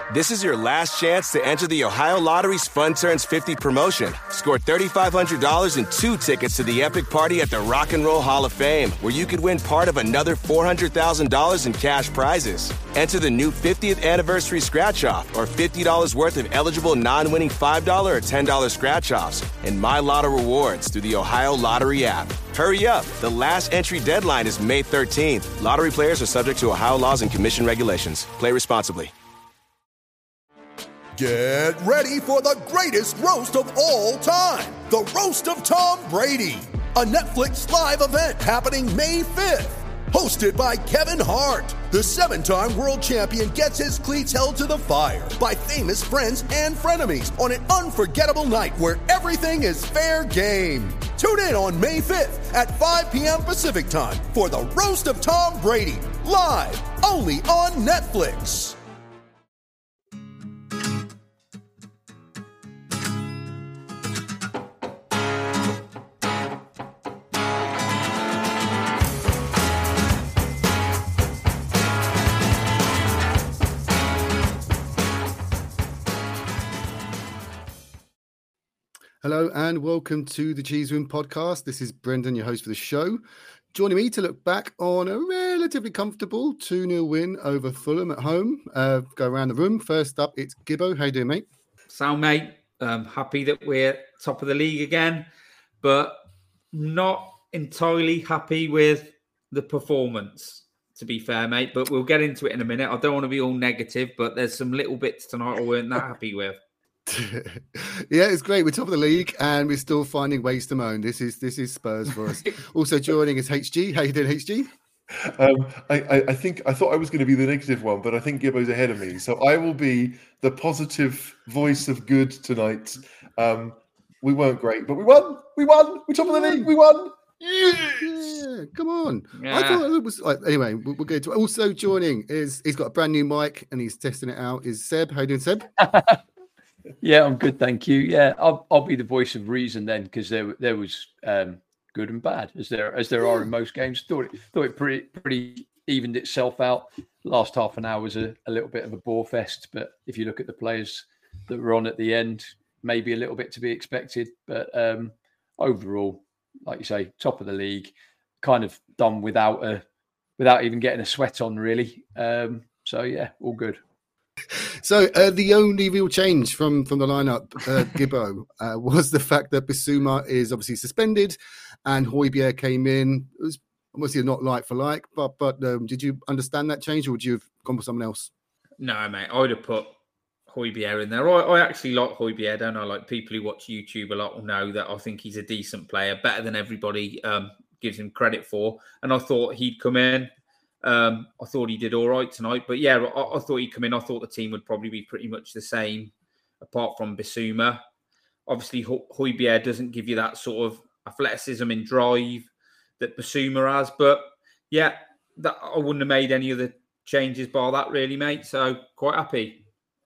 This is your last chance to enter the Ohio Lottery's Fun Turns 50 promotion. Score $3,500 and 2 tickets to the epic party at the Rock and Roll Hall of Fame, where you could win part of another $400,000 in cash prizes. Enter the new 50th anniversary scratch-off or $50 worth of eligible non-winning $5 or $10 scratch-offs and My Lotto rewards through the Ohio Lottery app. Hurry up. The last entry deadline is May 13th. Lottery players are subject to Ohio laws and commission regulations. Play responsibly. Get ready for the greatest roast of all time, the Roast of Tom Brady, a Netflix live event happening May 5th. Hosted by Kevin Hart, the 7-time world champion gets his cleats held to the fire by famous friends and frenemies on an unforgettable night where everything is fair game. Tune in on May 5th at 5 p.m. Pacific time for the Roast of Tom Brady, live only on Netflix. Hello and welcome to the Cheese Room podcast. This is Brendan, your host for the show. Joining me to look back on a relatively comfortable 2-0 win over Fulham at home. Go around the room. First up, it's Gibbo. How you doing, mate? Sound, mate. Happy that we're top of the league again, but not entirely happy with the performance, to be fair, mate. But we'll get into it in a minute. I don't want to be all negative, but there's some little bits tonight I weren't that happy with. Yeah, it's great. We're top of the league and we're still finding ways to moan. This is Spurs for us. Also joining is HG. How you doing, HG? I thought I was going to be the negative one, but I think Gibbo's ahead of me. So I will be the positive voice of good tonight. We weren't great, but we won. We're top of the league. We won. Yeah, come on. Yeah. I thought it was anyway, we'll get to also joining is he's got a brand new mic and he's testing it out. Is Seb. How you doing, Seb? Yeah, I'm good, thank you. Yeah, I'll be the voice of reason then, because there was good and bad as there are in most games. Thought it pretty evened itself out. Last half an hour was a little bit of a bore fest, but if you look at the players that were on at the end, maybe a little bit to be expected. But overall, like you say, top of the league, kind of done without even getting a sweat on, really. So yeah, all good. So the only real change from the lineup, Gibbo, was the fact that Bissouma is obviously suspended, and Højbjerg came in. It was obviously not like for like, but did you understand that change, or would you have gone for someone else? No, mate, I would have put Højbjerg in there. I actually like Højbjerg, don't I? Like people who watch YouTube a lot will know that I think he's a decent player, better than everybody gives him credit for. And I thought he'd come in. I thought he did all right tonight, but yeah, I thought he'd come in. I thought the team would probably be pretty much the same, apart from Bissouma. Obviously, Højbjerg doesn't give you that sort of athleticism and drive that Bissouma has, but yeah, that I wouldn't have made any other changes bar that, really, mate. So quite happy.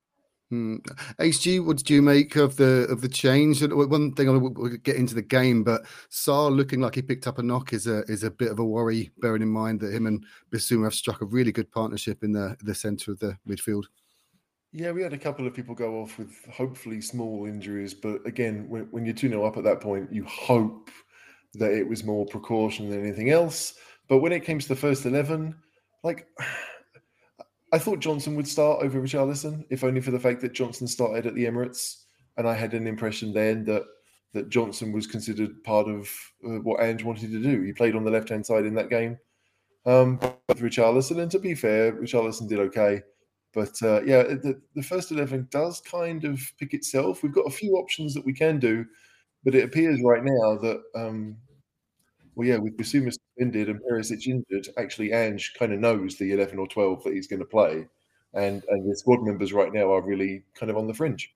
HG, what did you make of the change? One thing, we'll get into the game, but Sarr looking like he picked up a knock is a bit of a worry, bearing in mind that him and Bissouma have struck a really good partnership in the centre of the midfield. Yeah, we had a couple of people go off with hopefully small injuries, but again, when you're 2-0 up at that point, you hope that it was more precaution than anything else. But when it came to the first 11, I thought Johnson would start over Richarlison, if only for the fact that Johnson started at the Emirates. And I had an impression then that Johnson was considered part of what Ange wanted to do. He played on the left-hand side in that game with Richarlison. And to be fair, Richarlison did okay. But the first 11 does kind of pick itself. We've got a few options that we can do, but it appears right now that with Bissouma suspended and Perisic injured, actually Ange kind of knows the 11 or 12 that he's going to play. And the squad members right now are really kind of on the fringe.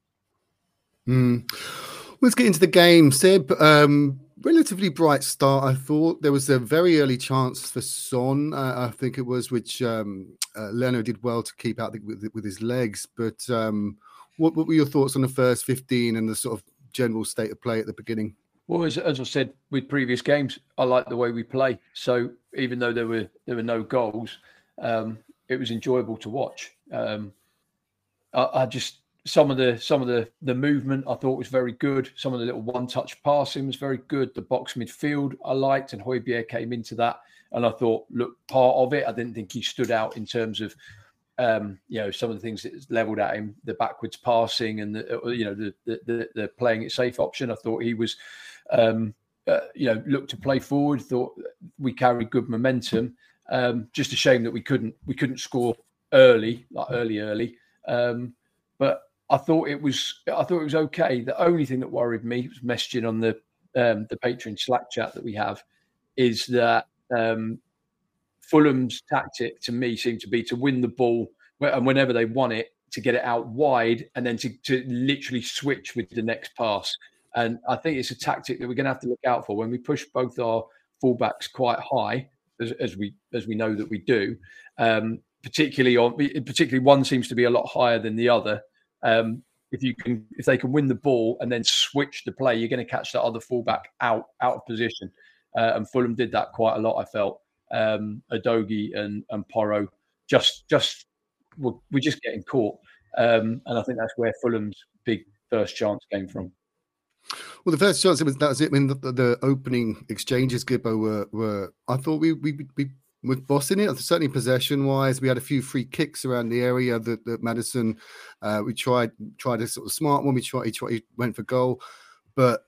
Let's get into the game. Seb, relatively bright start, I thought. There was a very early chance for Son, I think it was, which Leno did well to keep out with his legs. But what were your thoughts on the first 15 and the sort of general state of play at the beginning? Well, as I said with previous games, I like the way we play. So even though there were no goals, it was enjoyable to watch. I just some of the movement I thought was very good. Some of the little one-touch passing was very good. The box midfield I liked, and Højbjerg came into that, and I thought, look, part of it. I didn't think he stood out in terms of some of the things that leveled at him, the backwards passing and the playing it safe option. I thought he was looked to play forward. Thought we carried good momentum. Just a shame that we couldn't score early. But I thought it was okay. The only thing that worried me was messaging on the Patreon Slack chat that we have is that Fulham's tactic to me seemed to be to win the ball, and whenever they won it, to get it out wide and then to literally switch with the next pass. And I think it's a tactic that we're going to have to look out for when we push both our fullbacks quite high, as we know that we do. Particularly one seems to be a lot higher than the other. If they can win the ball and then switch the play, you're going to catch that other fullback out of position. And Fulham did that quite a lot, I felt. Udogie and Porro we're just getting caught. And I think that's where Fulham's big first chance came from. Well, the first chance, that was it. I mean, the opening exchanges, Gibbo, were I thought we were bossing it. Certainly possession-wise, we had a few free kicks around the area that Maddison, we tried a sort of smart one. He went for goal, but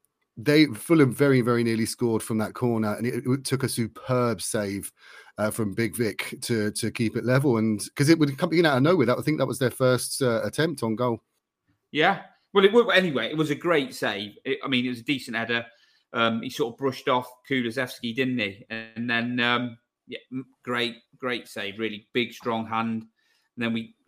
Fulham very, very nearly scored from that corner, and it took a superb save from Big Vic to keep it level, and because it would come out of nowhere. I think that was their first attempt on goal. Yeah. Well, it was a great save. It was a decent header. He sort of brushed off Kulusevski, didn't he? And then, great save. Really big, strong hand. And then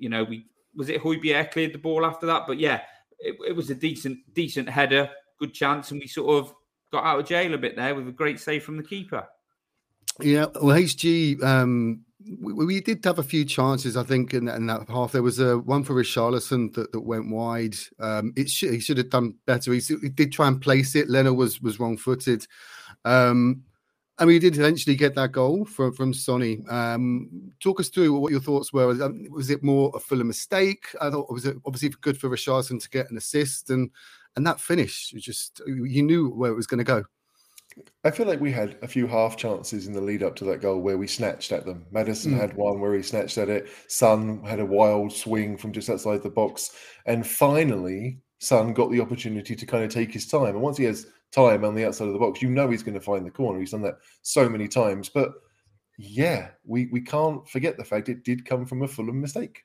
was it Højbjerg cleared the ball after that? But yeah, it was a decent header, good chance, and we sort of got out of jail a bit there with a great save from the keeper. Yeah, well, HG, we did have a few chances, I think, in that half. There was one for Richarlison that went wide. He should have done better. He did try and place it. Leno was wrong-footed. And we did eventually get that goal from Sonny. Talk us through what your thoughts were. Was it more a Fulham mistake? I thought, was it obviously good for Richarlison to get an assist? And that finish, you knew where it was going to go. I feel like we had a few half chances in the lead up to that goal where we snatched at them. Maddison had one where he snatched at it. Son had a wild swing from just outside the box. And finally, Son got the opportunity to kind of take his time. And once he has time on the outside of the box, he's going to find the corner. He's done that so many times. But yeah, we can't forget the fact it did come from a Fulham mistake.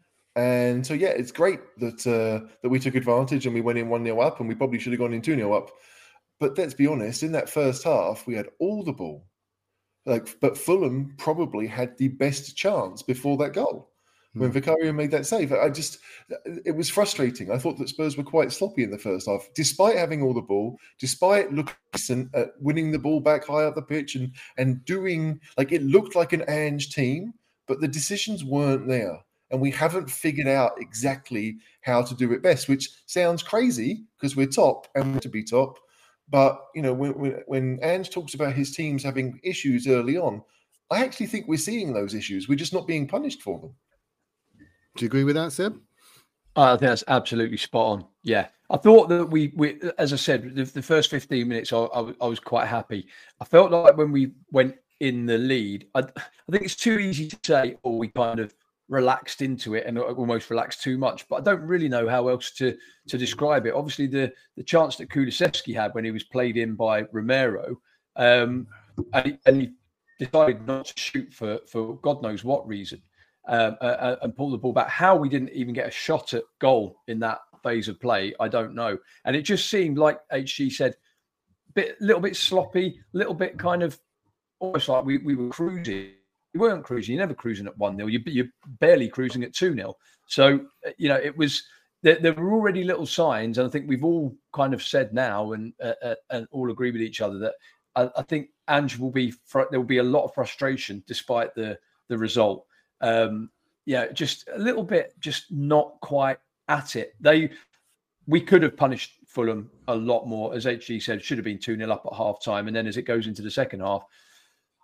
And so, yeah, it's great that we took advantage and we went in 1-0 up, and we probably should have gone in 2-0 up. But let's be honest, in that first half, we had all the ball. But Fulham probably had the best chance before that goal when Vicario made that save. It was frustrating. I thought that Spurs were quite sloppy in the first half, despite having all the ball, despite looking decent at winning the ball back high up the pitch and doing, it looked like an Ange team, but the decisions weren't there. And we haven't figured out exactly how to do it best, which sounds crazy because we're top and we're to be top. But, when Ange talks about his teams having issues early on, I actually think we're seeing those issues. We're just not being punished for them. Do you agree with that, Seb? I think that's absolutely spot on. Yeah. I thought that we as I said, the first 15 minutes, I was quite happy. I felt like when we went in the lead, I think it's too easy to say, we kind of relaxed into it and almost relaxed too much, but I don't really know how else to describe it. Obviously, the chance that Kulusevski had when he was played in by Romero, and he decided not to shoot for God knows what reason, and pull the ball back. How we didn't even get a shot at goal in that phase of play, I don't know. And it just seemed like HG said, little bit sloppy, little bit kind of almost like we were cruising. You weren't cruising. You're never cruising at 1-0. You're barely cruising at 2-0. So, it was there were already little signs, and I think we've all kind of said now and all agree with each other that I think Ange there will be a lot of frustration despite the result. Just a little bit, just not quite at it. We could have punished Fulham a lot more, as HG said. Should have been 2-0 up at half time, and then as it goes into the second half,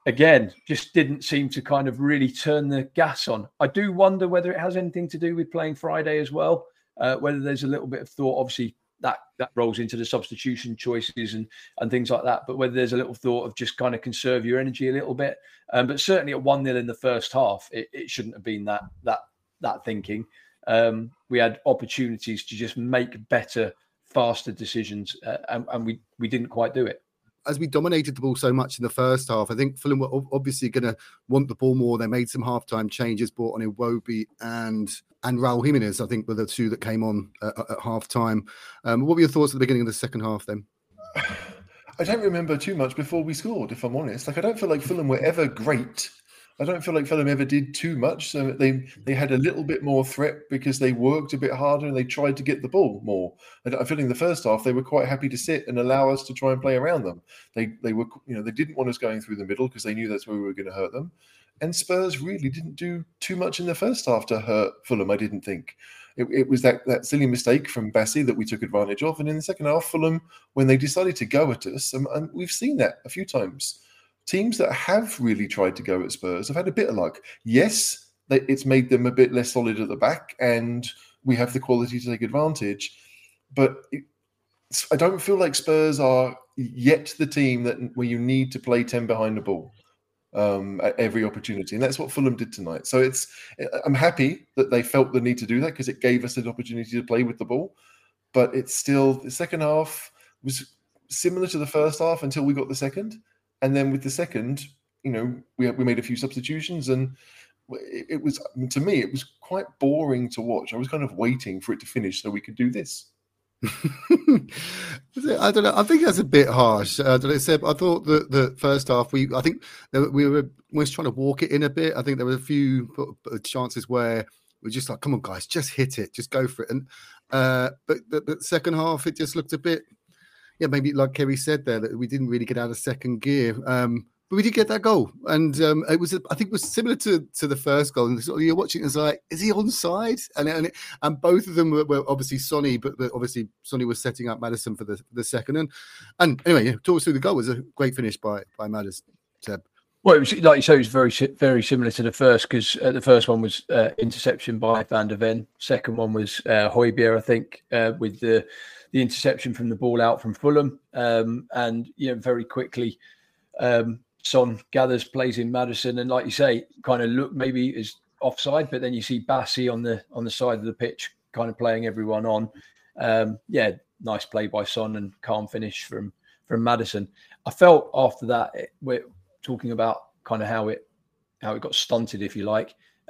again, just didn't seem to kind of really turn the gas on. I do wonder whether it has anything to do with playing Friday as well, whether there's a little bit of thought, obviously that rolls into the substitution choices and things like that, but whether there's a little thought of just kind of conserve your energy a little bit. But certainly at 1-0 in the first half, it shouldn't have been that thinking. We had opportunities to just make better, faster decisions, and we didn't quite do it. As we dominated the ball so much in the first half, I think Fulham were obviously going to want the ball more. They made some halftime changes, brought on Iwobi and Raul Jimenez, I think, were the two that came on at halftime. What were your thoughts at the beginning of the second half then? I don't remember too much before we scored, if I'm honest. Like, I don't feel like Fulham were ever great. I don't feel like Fulham ever did too much. So they had a little bit more threat because they worked a bit harder and they tried to get the ball more. I feel in the first half they were quite happy to sit and allow us to try and play around them. They were, they didn't want us going through the middle because they knew that's where we were going to hurt them. And Spurs really didn't do too much in the first half to hurt Fulham, I didn't think. It was that silly mistake from Bassi that we took advantage of. And in the second half, Fulham, when they decided to go at us, and we've seen that a few times, teams that have really tried to go at Spurs have had a bit of luck. Yes, it's made them a bit less solid at the back, and we have the quality to take advantage. But I don't feel like Spurs are yet the team where you need to play 10 behind the ball at every opportunity. And that's what Fulham did tonight. So I'm happy that they felt the need to do that because it gave us an opportunity to play with the ball. But it's still, the second half was similar to the first half until we got the second. And then with the second, we made a few substitutions, and it was, to me, it was quite boring to watch. I was kind of waiting for it to finish so we could do this. I don't know. I think that's a bit harsh. I thought that the first half, I think we were almost trying to walk it in a bit. I think there were a few chances where we're just like, come on, guys, just hit it, just go for it. And but the second half, it just looked a bit. Yeah, maybe like Kerry said there, that we didn't really get out of second gear. But we did get that goal. And I think it was similar to the first goal. And you're watching it, it's like, is he onside? And both of them were obviously Sonny, but obviously Sonny was setting up Maddison for the second. And anyway, talk us through the goal. It was a great finish by Maddison, Seb. Well, it was, like you say, it was very, very similar to the first, because the first one was interception by Van der Ven. Second one was Højbjerg, I think, with the interception from the ball out from Fulham. And, very quickly, Son gathers, plays in Maddison, and like you say, kind of look maybe is offside, but then you see Bassi on the side of the pitch, kind of playing everyone on. Nice play by Son and calm finish from Maddison. I felt after that, we're talking about kind of how it got stunted, if you like,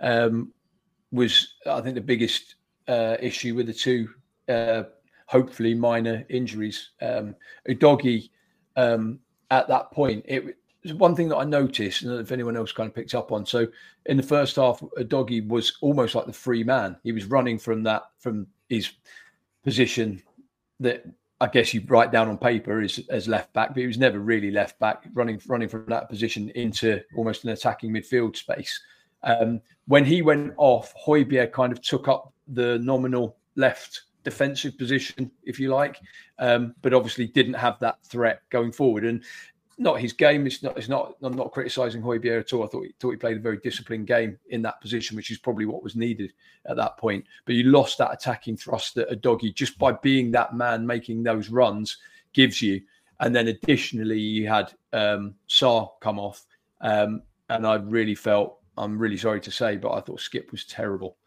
was I think the biggest issue with the two hopefully minor injuries. Udogie at that point, it was one thing that I noticed, and if anyone else kind of picked up on. So in the first half, Udogie was almost like the free man. He was running from his position that I guess you write down on paper as left back, but he was never really left back, running from that position into almost an attacking midfield space. When he went off, Højbjerg kind of took up the nominal left defensive position, if you like, but obviously didn't have that threat going forward. And not his game. It's not. I'm not criticising Højbjerg at all. I thought he played a very disciplined game in that position, which is probably what was needed at that point. But you lost that attacking thrust that Udogie, just by being that man making those runs, gives you. And then additionally, you had Sarr come off, and I really felt. I'm really sorry to say, but I thought Skip was terrible.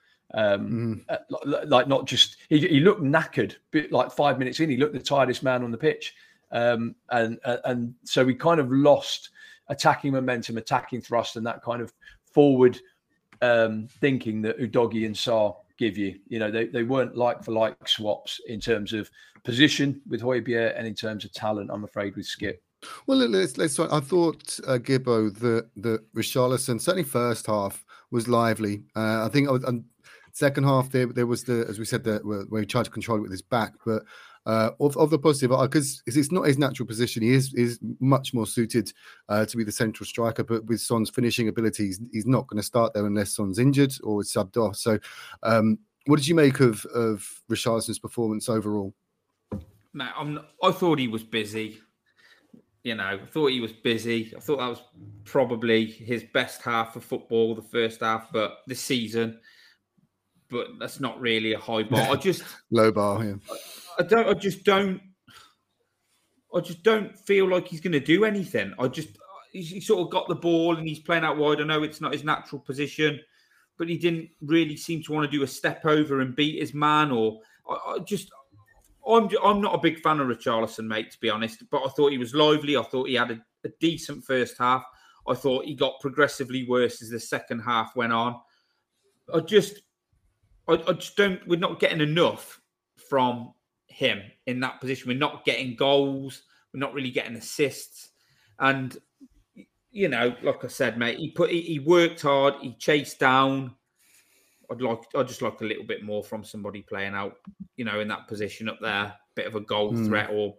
Like not just he looked knackered, but like 5 minutes in, he looked the tiredest man on the pitch. And so we kind of lost attacking momentum, attacking thrust, and that kind of forward thinking that Udogie and Sarr give you. They weren't like for like swaps in terms of position with Højbjerg and in terms of talent, I'm afraid, with Skip. Well, let's talk. I thought Gibbo, the Richarlison, certainly first half was lively. I think second half there was as we said, where he tried to control it with his back, but. Of the positive, because it's not his natural position. He is much more suited to be the central striker, but with Son's finishing abilities, he's not going to start there unless Son's injured or is subbed off. So what did you make of Richarlison's performance overall? Matt, I thought he was busy. I thought he was busy. I thought that was probably his best half of football, the first half, but this season. But that's not really a high bar. I just low bar. Yeah. I just don't feel like he's going to do anything. He sort of got the ball and he's playing out wide. I know it's not his natural position, but he didn't really seem to want to do a step over and beat his man. I'm not a big fan of Richarlison, mate, to be honest. But I thought he was lively. I thought he had a decent first half. I thought he got progressively worse as the second half went on. I just don't. We're not getting enough from him in that position. We're not getting goals. We're not really getting assists. And like I said, mate, he worked hard. He chased down. I'd just like a little bit more from somebody playing out, in that position up there, bit of a goal threat, or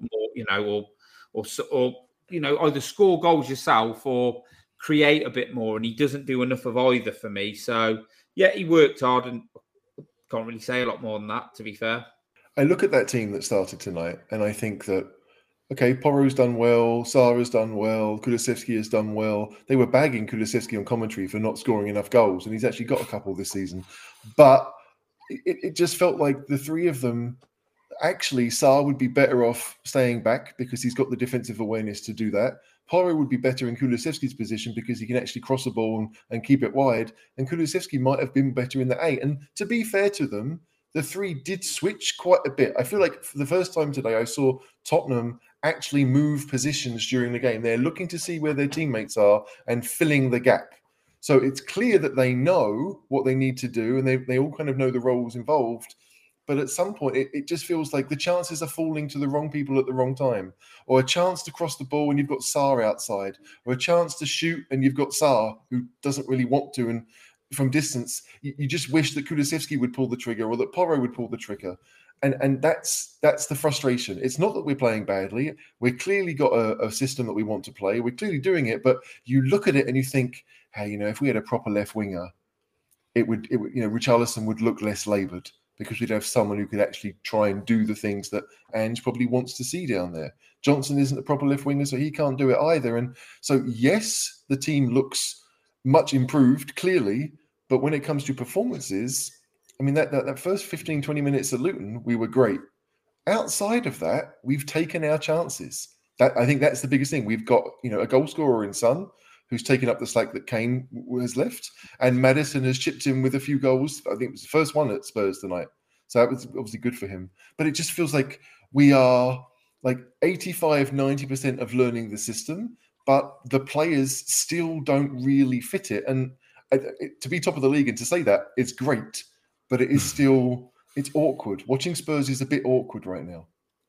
either score goals yourself or create a bit more. And he doesn't do enough of either for me. So yeah, he worked hard, and can't really say a lot more than that, to be fair. I look at that team that started tonight, and I think that, okay, Porro's done well, Sarah's done well, Kulusevski has done well. They were bagging Kulusevski on commentary for not scoring enough goals, and he's actually got a couple this season. But it just felt like the three of them, actually, Sarr would be better off staying back because he's got the defensive awareness to do that. Porro would be better in Kulusevski's position because he can actually cross the ball and keep it wide. And Kulusevski might have been better in the 8. And to be fair to them, the three did switch quite a bit. I feel like for the first time today, I saw Tottenham actually move positions during the game. They're looking to see where their teammates are and filling the gap. So it's clear that they know what they need to do, and they all kind of know the roles involved. But at some point, it just feels like the chances are falling to the wrong people at the wrong time, or a chance to cross the ball and you've got Sarr outside, or a chance to shoot and you've got Sarr who doesn't really want to. And from distance, you just wish that Kulusevski would pull the trigger or that Porro would pull the trigger. And that's the frustration. It's not that we're playing badly. We've clearly got a system that we want to play. We're clearly doing it, but you look at it and you think, hey, if we had a proper left winger, it would Richarlison would look less laboured, because we'd have someone who could actually try and do the things that Ange probably wants to see down there. Johnson isn't a proper left winger, so he can't do it either. And so, yes, the team looks much improved, clearly, but when it comes to performances, I mean, that first 15, 20 minutes at Luton, we were great. Outside of that, we've taken our chances. I think that's the biggest thing. We've got, a goal scorer in Son, who's taken up the slack that Kane has left. And Maddison has chipped in with a few goals. I think it was the first one at Spurs tonight. So that was obviously good for him. But it just feels like we are like 85, 90% of learning the system, but the players still don't really fit it. And to be top of the league and to say that, it's great, but it is still, it's awkward. Watching Spurs is a bit awkward right now.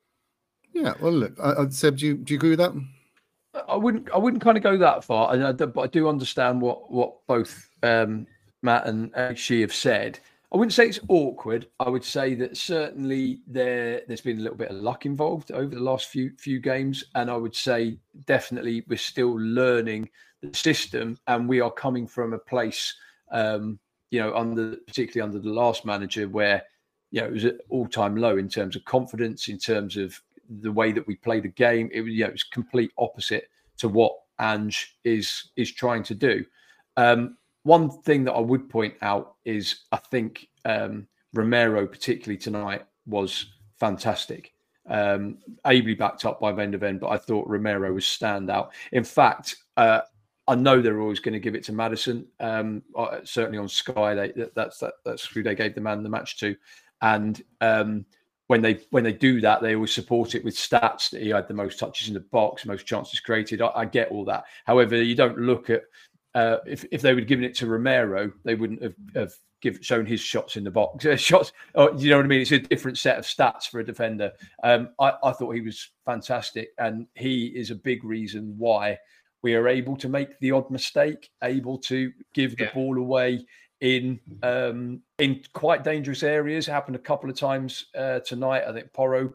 Yeah, well, look, Seb, do you agree with that? I wouldn't kind of go that far, but I do understand what both Matt and she have said. I wouldn't say it's awkward. I would say that certainly there's been a little bit of luck involved over the last few games, and I would say definitely we're still learning the system, and we are coming from a place, particularly under the last manager, where it was at all-time low in terms of confidence, in terms of the way that we play the game. It was complete opposite to what Ange is trying to do. One thing that I would point out is I think Romero, particularly tonight, was fantastic. Ably backed up by Van de Ven, but I thought Romero was standout. In fact, I know they're always going to give it to Maddison. Certainly on Sky, that's who they gave the man the match to, and when they do that, they always support it with stats that he had the most touches in the box, most chances created. I get all that. However, you don't look at if they would have given it to Romero, they wouldn't have shown his shots in the box. Shots, you know what I mean? It's a different set of stats for a defender. I thought he was fantastic, and he is a big reason why we are able to make the odd mistake, able to give the ball away in quite dangerous areas. It happened a couple of times tonight. I think Porro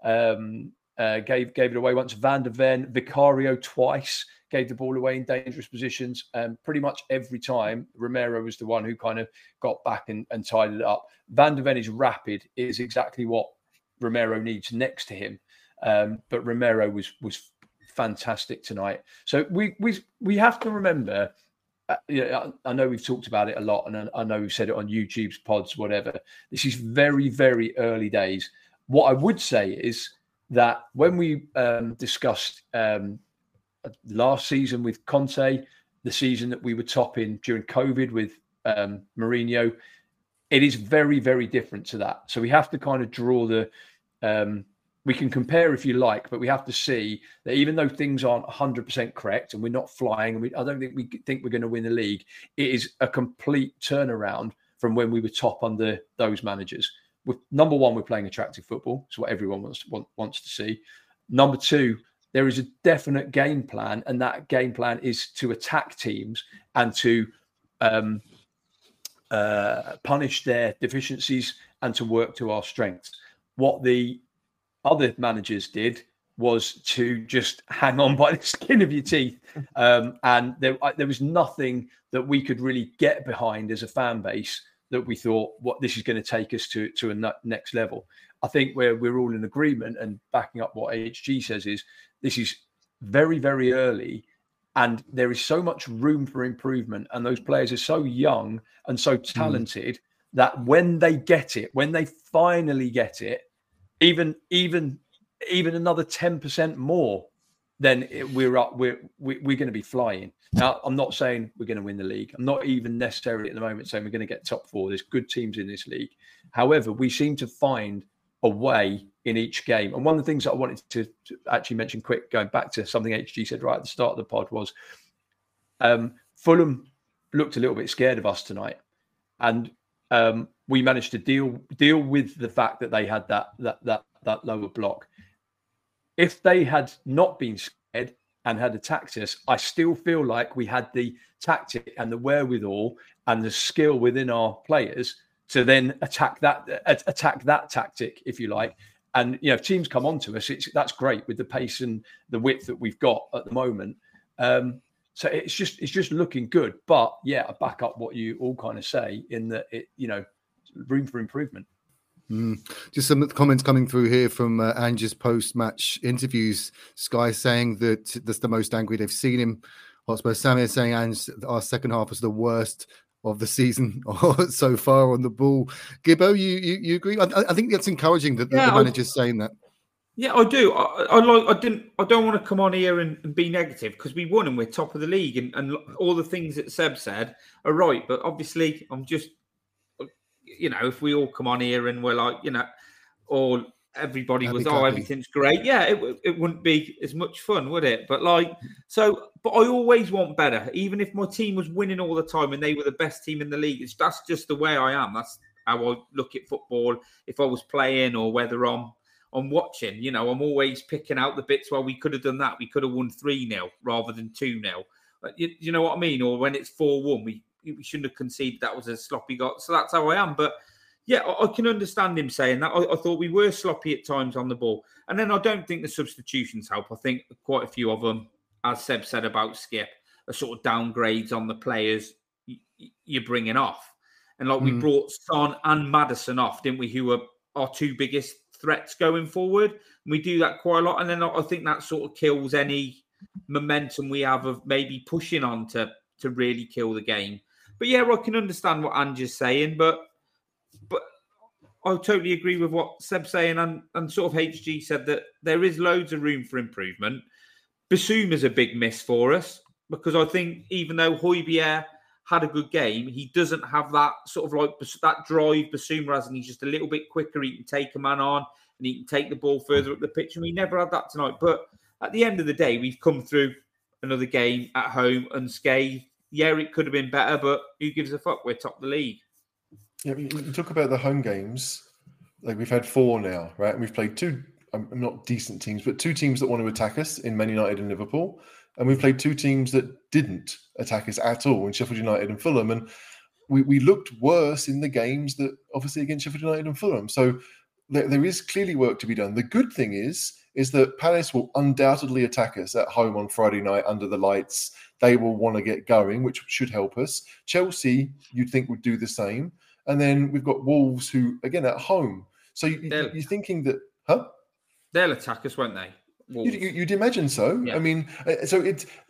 gave it away once. Van de Ven, Vicario twice gave the ball away in dangerous positions. Pretty much every time, Romero was the one who kind of got back and tied it up. Van de Ven is rapid. It is exactly what Romero needs next to him. But Romero was fantastic tonight. So we have to remember. I know we've talked about it a lot, and I know we've said it on YouTube's pods, whatever. This is very, very early days. What I would say is that when we discussed last season with Conte, the season that we were topping during COVID with Mourinho, it is very, very different to that. So we have to kind of draw the we can compare if you like, but we have to see that even though things aren't 100% correct and we're not flying, and I don't think we think we're going to win the league, it is a complete turnaround from when we were top under those managers. Number one, we're playing attractive football. It's what everyone wants to see. Number two, there is a definite game plan, and that game plan is to attack teams and to punish their deficiencies and to work to our strengths. What the other managers did was to just hang on by the skin of your teeth. And there was nothing that we could really get behind as a fan base that we thought, what this is going to take us to a next level. I think we're all in agreement, and backing up what HG says is this is very, very early, and there is so much room for improvement. And those players are so young and so talented that when they get it, when they finally get it, even another 10% more, then we're up. We're going to be flying. Now, I'm not saying we're going to win the league. I'm not even necessarily at the moment saying we're going to get top four. There's good teams in this league. However, we seem to find a way in each game. And one of the things that I wanted to actually mention quick, going back to something HG said right at the start of the pod, was Fulham looked a little bit scared of us tonight, and we managed to deal with the fact that they had that lower block. If they had not been scared and had attacked us, I still feel like we had the tactic and the wherewithal and the skill within our players to then attack that tactic, if you like. And if teams come onto us, that's great with the pace and the width that we've got at the moment. So it's just looking good. But yeah, I back up what you all kind of say in that room for improvement. Just some comments coming through here from Ange's post-match interviews. Sky saying that that's the most angry they've seen him. Hotspur Samir saying, Ange, our second half was the worst of the season so far on the ball. Gibbo, you agree? I think that's encouraging that the manager's saying that. Yeah, I do. I don't want to come on here and be negative, because we won and we're top of the league, and all the things that Seb said are right. But obviously, I'm just, if we all come on here and we're like, or everybody was, everything's great. Yeah, it wouldn't be as much fun, would it? But but I always want better. Even if my team was winning all the time and they were the best team in the league, that's just the way I am. That's how I look at football. If I was playing or whether I'm watching, I'm always picking out the bits where we could have done that. We could have won 3-0 rather than 2-0. You know what I mean? Or when it's 4-1, we shouldn't have conceded. That was a sloppy goal. So that's how I am. But yeah, I can understand him saying that. I thought we were sloppy at times on the ball. And then I don't think the substitutions help. I think quite a few of them, as Seb said about Skip, are sort of downgrades on the players you're bringing off. And we brought Son and Maddison off, didn't we, who were our two biggest threats going forward. And we do that quite a lot. And then I think that sort of kills any momentum we have of maybe pushing on to really kill the game. But yeah, I can understand what Ange's saying, but I totally agree with what Seb's saying, and sort of HG said that there is loads of room for improvement. Bissouma's a big miss for us, because I think even though Højbjerg had a good game, he doesn't have that sort of that drive Bissouma has, and he's just a little bit quicker. He can take a man on and he can take the ball further up the pitch, and we never had that tonight. But at the end of the day, we've come through another game at home unscathed. Yeah, it could have been better, but who gives a fuck? We're top of the league. Yeah, you talk about the home games. We've had 4 now, right? And we've played 2, not decent teams, but 2 teams that want to attack us in Man United and Liverpool. And we've played 2 teams that didn't attack us at all in Sheffield United and Fulham. And we looked worse in the games that obviously against Sheffield United and Fulham. So there is clearly work to be done. The good thing is that Palace will undoubtedly attack us at home on Friday night under the lights. They will want to get going, which should help us. Chelsea, you'd think, would do the same. And then we've got Wolves who, again, at home. So you're thinking that, They'll attack us, won't they? Wolves. You'd imagine so. Yeah. I mean, so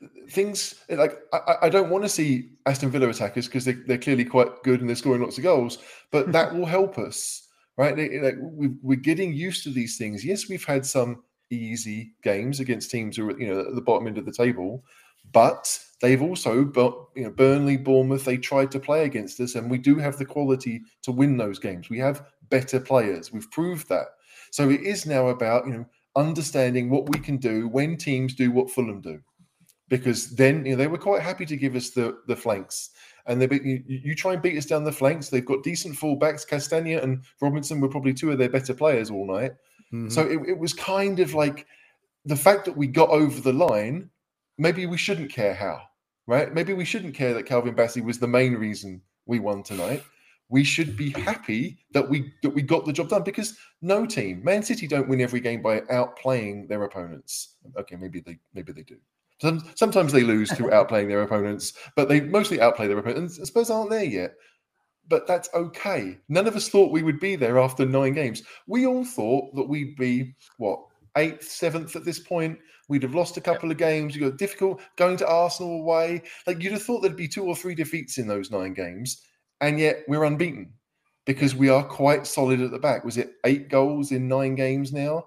I don't want to see Aston Villa attackers because they're clearly quite good and they're scoring lots of goals, but that will help us, right? We're getting used to these things. Yes, we've had some easy games against teams who are at the bottom end of the table, but they've also Burnley, Bournemouth. They tried to play against us, and we do have the quality to win those games. We have better players. We've proved that. So it is now about understanding what we can do when teams do what Fulham do, because then they were quite happy to give us the flanks, and you try and beat us down the flanks. They've got decent fullbacks. Castagna and Robinson were probably two of their better players all night. Mm-hmm. So it was kind of like the fact that we got over the line. Maybe we shouldn't care how, right? Maybe we shouldn't care that Calvin Bassey was the main reason we won tonight. We should be happy that we got the job done, because no team, Man City, don't win every game by outplaying their opponents. Okay, maybe they do. Sometimes they lose through outplaying their opponents, but they mostly outplay their opponents. And Spurs aren't there yet, but that's okay. None of us thought we would be there after 9 games. We all thought that we'd be 8th, 7th at this point. We'd have lost a couple of games. You got difficult going to Arsenal away. Like, you'd have thought there'd be 2 or 3 defeats in those 9 games. And yet we're unbeaten because we are quite solid at the back. Was it 8 goals in 9 games now?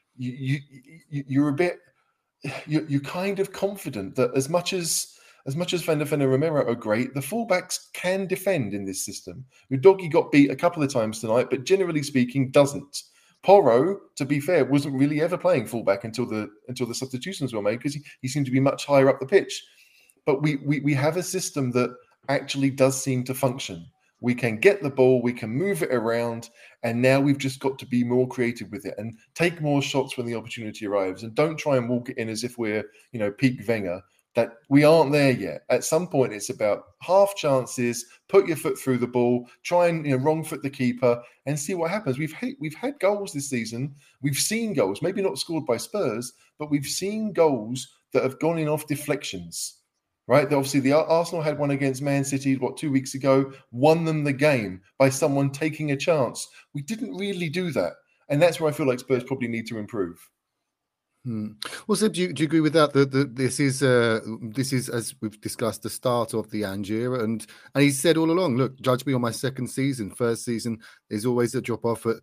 You're a bit, you're kind of confident that as much as Van der Ven and Romero are great, the fullbacks can defend in this system. Udogie got beat a couple of times tonight, but generally speaking, doesn't. Porro, to be fair, wasn't really ever playing fullback until the substitutions were made, because he seemed to be much higher up the pitch. But we have a system that actually does seem to function. We can get the ball, we can move it around, and now we've just got to be more creative with it and take more shots when the opportunity arrives, and don't try and walk it in as if we're, peak Wenger. That we aren't there yet. At some point, it's about half chances, put your foot through the ball, try and wrong foot the keeper, and see what happens. We've had goals this season. We've seen goals, maybe not scored by Spurs, but we've seen goals that have gone in off deflections. Right? Obviously, the Arsenal had one against Man City, 2 weeks ago, won them the game by someone taking a chance. We didn't really do that, and that's where I feel like Spurs probably need to improve. Well, Seb, do you agree with that? That this is, as we've discussed, the start of the Ange era, and he said all along, look, judge me on my second season. First season, there's always a drop off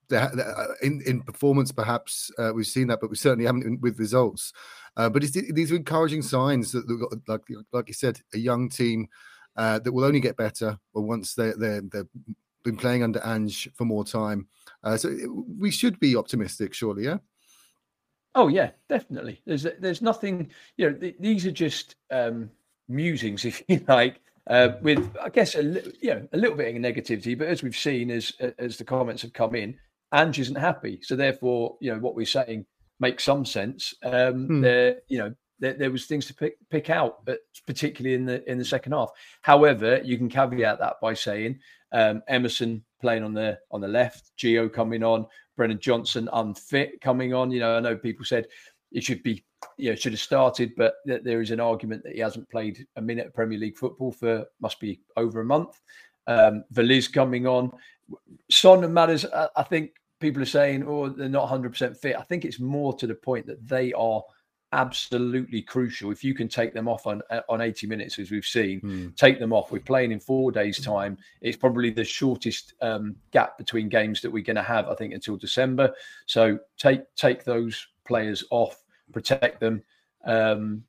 in performance. Perhaps we've seen that, but we certainly haven't with results. But these are encouraging signs that, like you said, a young team that will only get better once they've been playing under Ange for more time. So we should be optimistic, surely, yeah. Oh yeah, definitely. There's nothing, these are just musings, if you like, with, I guess, a little bit of negativity. But as we've seen, as the comments have come in, Ange isn't happy. So therefore, what we're saying makes some sense. There was things to pick out, particularly in the second half. However, you can caveat that by saying Emerson playing on the left, Gio coming on, Brennan Johnson unfit coming on. I know people said it should have started, but there is an argument that he hasn't played a minute of Premier League football for must be over a month. Veliz coming on, Son and Madders. I think people are saying, they're not 100% fit. I think it's more to the point that they are absolutely crucial. If you can take them off on 80 minutes, as we've seen, take them off. We're playing in 4 days' time. It's probably the shortest gap between games that we're going to have, I think, until December. So take those players off, protect them, and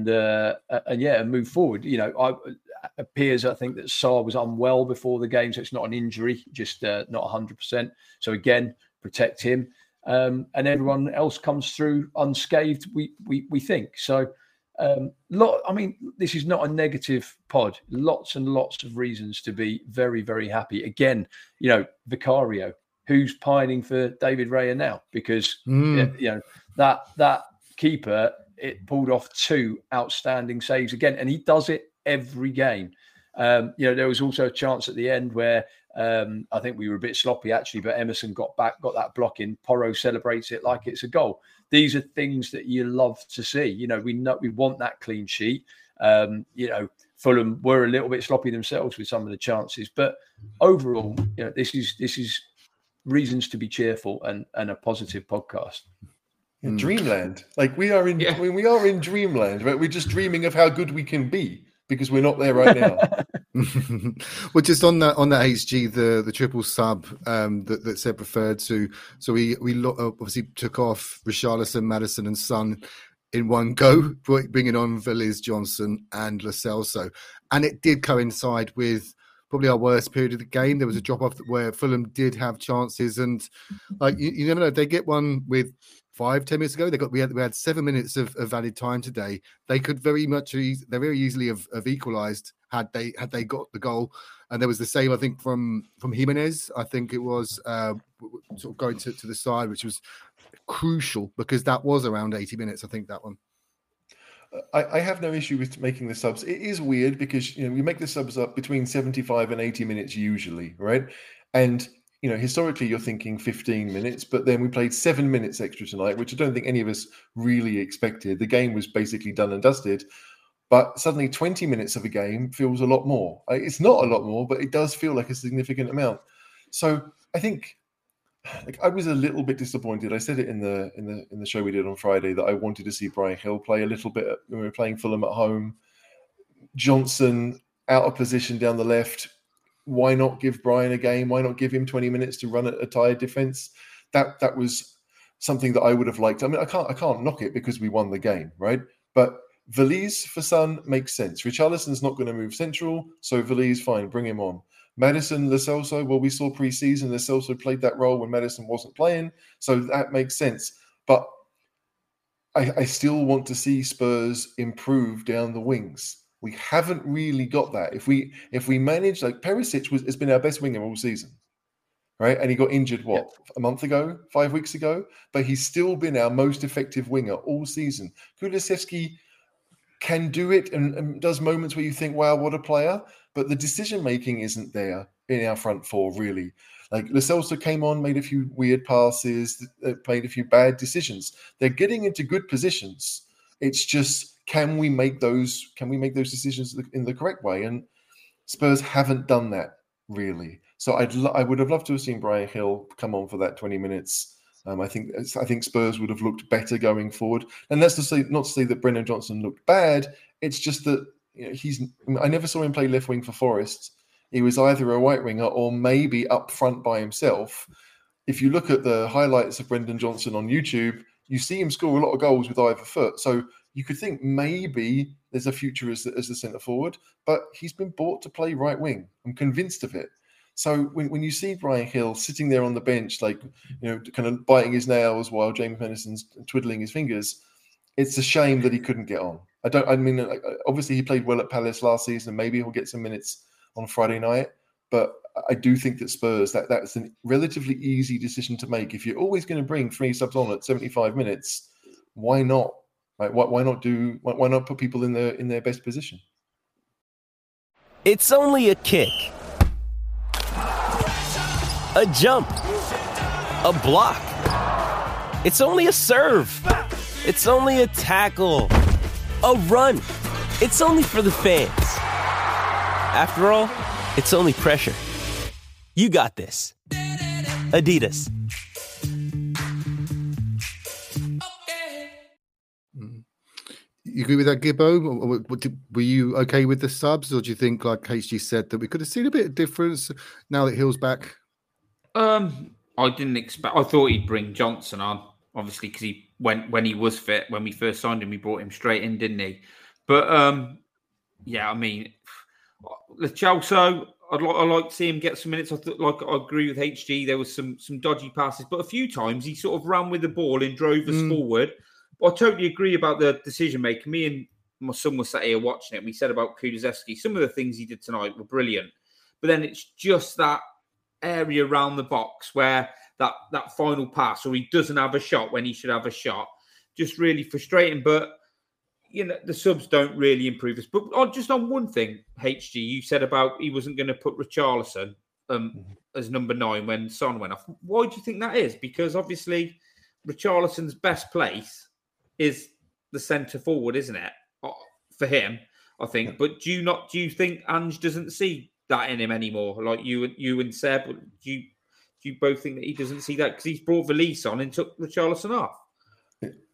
move forward. It appears, I think, that Sarr was unwell before the game, so it's not an injury, just not 100%. So again, protect him. And everyone else comes through unscathed, we think. So, this is not a negative pod. Lots and lots of reasons to be very, very happy. Again, Vicario, who's pining for David Raya now, because that keeper, it pulled off 2 outstanding saves again, and he does it every game. There was also a chance at the end where I think we were a bit sloppy actually, but Emerson got that block in. Porro celebrates it like it's a goal. These are things that you love to see. We want that clean sheet. Fulham were a little bit sloppy themselves with some of the chances, but overall, this is reasons to be cheerful and a positive podcast. Yeah, dreamland. Like we are in dreamland, right? We're just dreaming of how good we can be because we're not there right now. Well, just on that HG, the triple sub that Seb referred to. So we obviously took off Richarlison, Maddison, and Son in one go, bringing on Veliz, Johnson, and Lo Celso, and it did coincide with probably our worst period of the game. There was a drop off where Fulham did have chances, and like you never know, they get one with 5-10 minutes ago. We had 7 minutes of added time today. They could very easily have equalised had they got the goal. And there was the save, I think, from Jimenez. I think it was sort of going to the side, which was crucial because that was around 80 minutes. I think that one. I have no issue with making the subs. It is weird because we make the subs up between 75 and 80 minutes usually, right? And historically you're thinking 15 minutes, but then we played 7 minutes extra tonight, which I don't think any of us really expected. The game was basically done and dusted, but suddenly 20 minutes of a game feels a lot more. It's not a lot more, but it does feel like a significant amount. So I think I was a little bit disappointed. I said it in the show we did on Friday that I wanted to see Bryan Gil play a little bit when we were playing Fulham at home. Johnson out of position down the left. Why not give Bryan a game? Why not give him 20 minutes to run a tired defense? That was something that I would have liked. I mean, I can't knock it because we won the game, right? But Veliz for Son makes sense. Richarlison's not going to move central, so Veliz, fine, bring him on. Maddison, Lo Celso, well, we saw pre-season, Lo Celso played that role when Maddison wasn't playing, so that makes sense. But I still want to see Spurs improve down the wings. We haven't really got that. If we manage, like Perisic has been our best winger all season, right? And he got injured, a month ago, 5 weeks ago? But he's still been our most effective winger all season. Kulusevski can do it and does moments where you think, wow, what a player. But the decision-making isn't there in our front four, really. Like Lo Celso came on, made a few weird passes, made a few bad decisions. They're getting into good positions. It's just, can we make those decisions in the correct way? And Spurs haven't done that, really. So I would have loved to have seen Bryan Gil come on for that 20 minutes. I think Spurs would have looked better going forward. And that's not to say that Brennan Johnson looked bad. It's just that I never saw him play left wing for Forest. He was either a right winger or maybe up front by himself. If you look at the highlights of Brendan Johnson on YouTube, you see him score a lot of goals with either foot. So you could think maybe there's a future as a centre forward, but he's been bought to play right wing. I'm convinced of it. So when you see Bryan Gil sitting there on the bench, like, kind of biting his nails while James Maddison's twiddling his fingers, it's a shame that he couldn't get on. Obviously he played well at Palace last season. Maybe he'll get some minutes on Friday night, but I do think that Spurs, that's a relatively easy decision to make. If you're always going to bring 3 subs on at 75 minutes, why not? Right? Why not put people in their best position? It's only a kick, a jump, a block. It's only a serve. It's only a tackle, a run. It's only for the fans. After all, it's only pressure. You got this. Adidas. You agree with that, Gibbo? Were you okay with the subs, or do you think, like HG said, that we could have seen a bit of difference now that Hill's back? I didn't expect. I thought he'd bring Johnson on, obviously, because when he was fit, when we first signed him, he brought him straight in, didn't he? But I mean, Lo Celso, I'd like to see him get some minutes. I agree with HG. There was some dodgy passes, but a few times he sort of ran with the ball and drove us forward. I totally agree about the decision making. Me and my son were sat here watching it. And we said about Kulusevski, some of the things he did tonight were brilliant, but then it's just that area around the box where that final pass, or he doesn't have a shot when he should have a shot, just really frustrating. But the subs don't really improve us. But just on one thing, HG, you said about he wasn't going to put Richarlison as number 9 when Son went off. Why do you think that is? Because obviously Richarlison's best place is the centre forward, isn't it? For him, I think. But do you think Ange doesn't see that in him anymore? Like you and Seb, do you both think that he doesn't see that because he's brought Veliz on and took Richarlison off?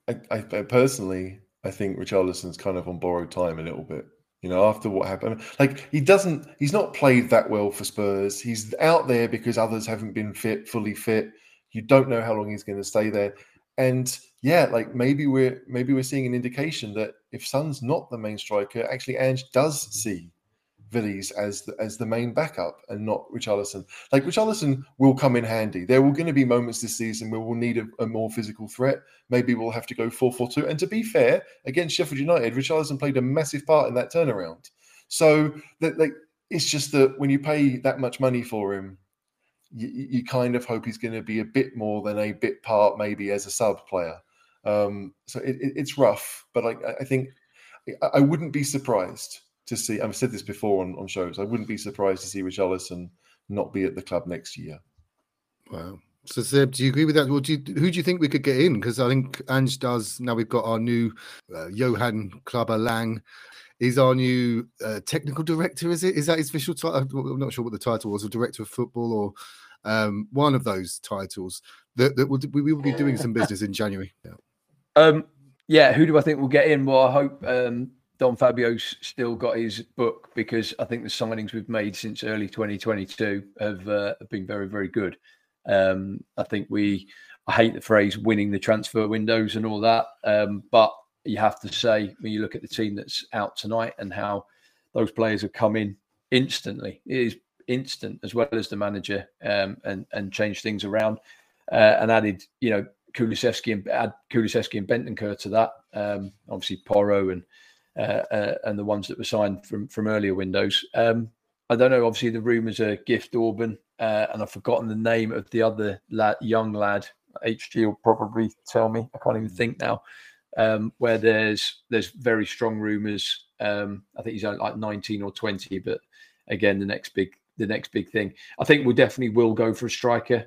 I personally, I think Richarlison's kind of on borrowed time a little bit. After what happened, like he's not played that well for Spurs. He's out there because others haven't been fully fit. You don't know how long he's going to stay there. And yeah, like maybe we're seeing an indication that if Son's not the main striker, actually Ange does see Veliz as the main backup and not Richarlison. Like Richarlison will come in handy. There will going to be moments this season where we'll need a more physical threat. Maybe we'll have to go 4-4-2. And to be fair, against Sheffield United, Richarlison played a massive part in that turnaround. So it's just that when you pay that much money for him, you kind of hope he's going to be a bit more than a bit part, maybe as a sub player. So it's rough, but I think I wouldn't be surprised to see. I've said this before on shows. I wouldn't be surprised to see Richarlison not be at the club next year. Wow. So Seb, do you agree with that? Who do you think we could get in? Because I think Ange does. Now we've got our new Johan Clubber Lang. He's our new technical director. Is that his official title? I'm not sure what the title was, or director of football, or one of those titles. We will be doing some business in January. Yeah. Who do I think will get in? Well, I hope Don Fabio's still got his book, because I think the signings we've made since early 2022 have been very, very good. I think I hate the phrase winning the transfer windows and all that, but you have to say, when you look at the team that's out tonight and how those players have come in instantly, it is instant, as well as the manager, and changed things around, and added, Kulusevski and Bentancur to that. Obviously Porro and the ones that were signed from earlier windows. I don't know. Obviously, the rumours are Gift Orban, and I've forgotten the name of the other young lad. HG will probably tell me. I can't even think now. Where there's very strong rumours. I think he's only like 19 or 20, but again, the next big thing. I think we definitely will go for a striker,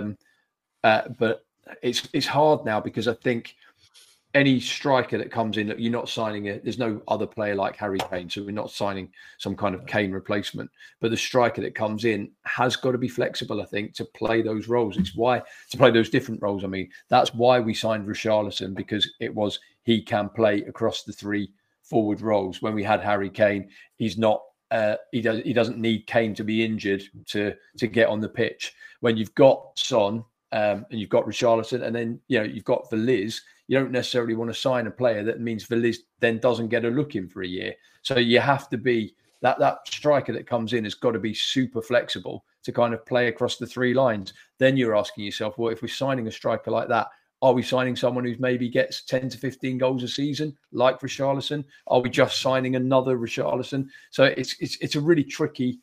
but it's hard now, because I think any striker that comes in, you're not signing there's no other player like Harry Kane, so we're not signing some kind of Kane replacement. But the striker that comes in has got to be flexible, I think, to play those roles. To play those different roles. I mean, that's why we signed Richarlison, because he can play across the three forward roles. When we had Harry Kane, he's not. He doesn't need Kane to be injured to get on the pitch. When you've got Son and you've got Richarlison, and then you've got Veliz, you don't necessarily want to sign a player that means Veliz then doesn't get a look in for a year. So you have to be that striker that comes in has got to be super flexible to kind of play across the three lines. Then you're asking yourself, well, if we're signing a striker like that, are we signing someone who maybe gets 10 to 15 goals a season, like Richarlison? Are we just signing another Richarlison? So it's a really tricky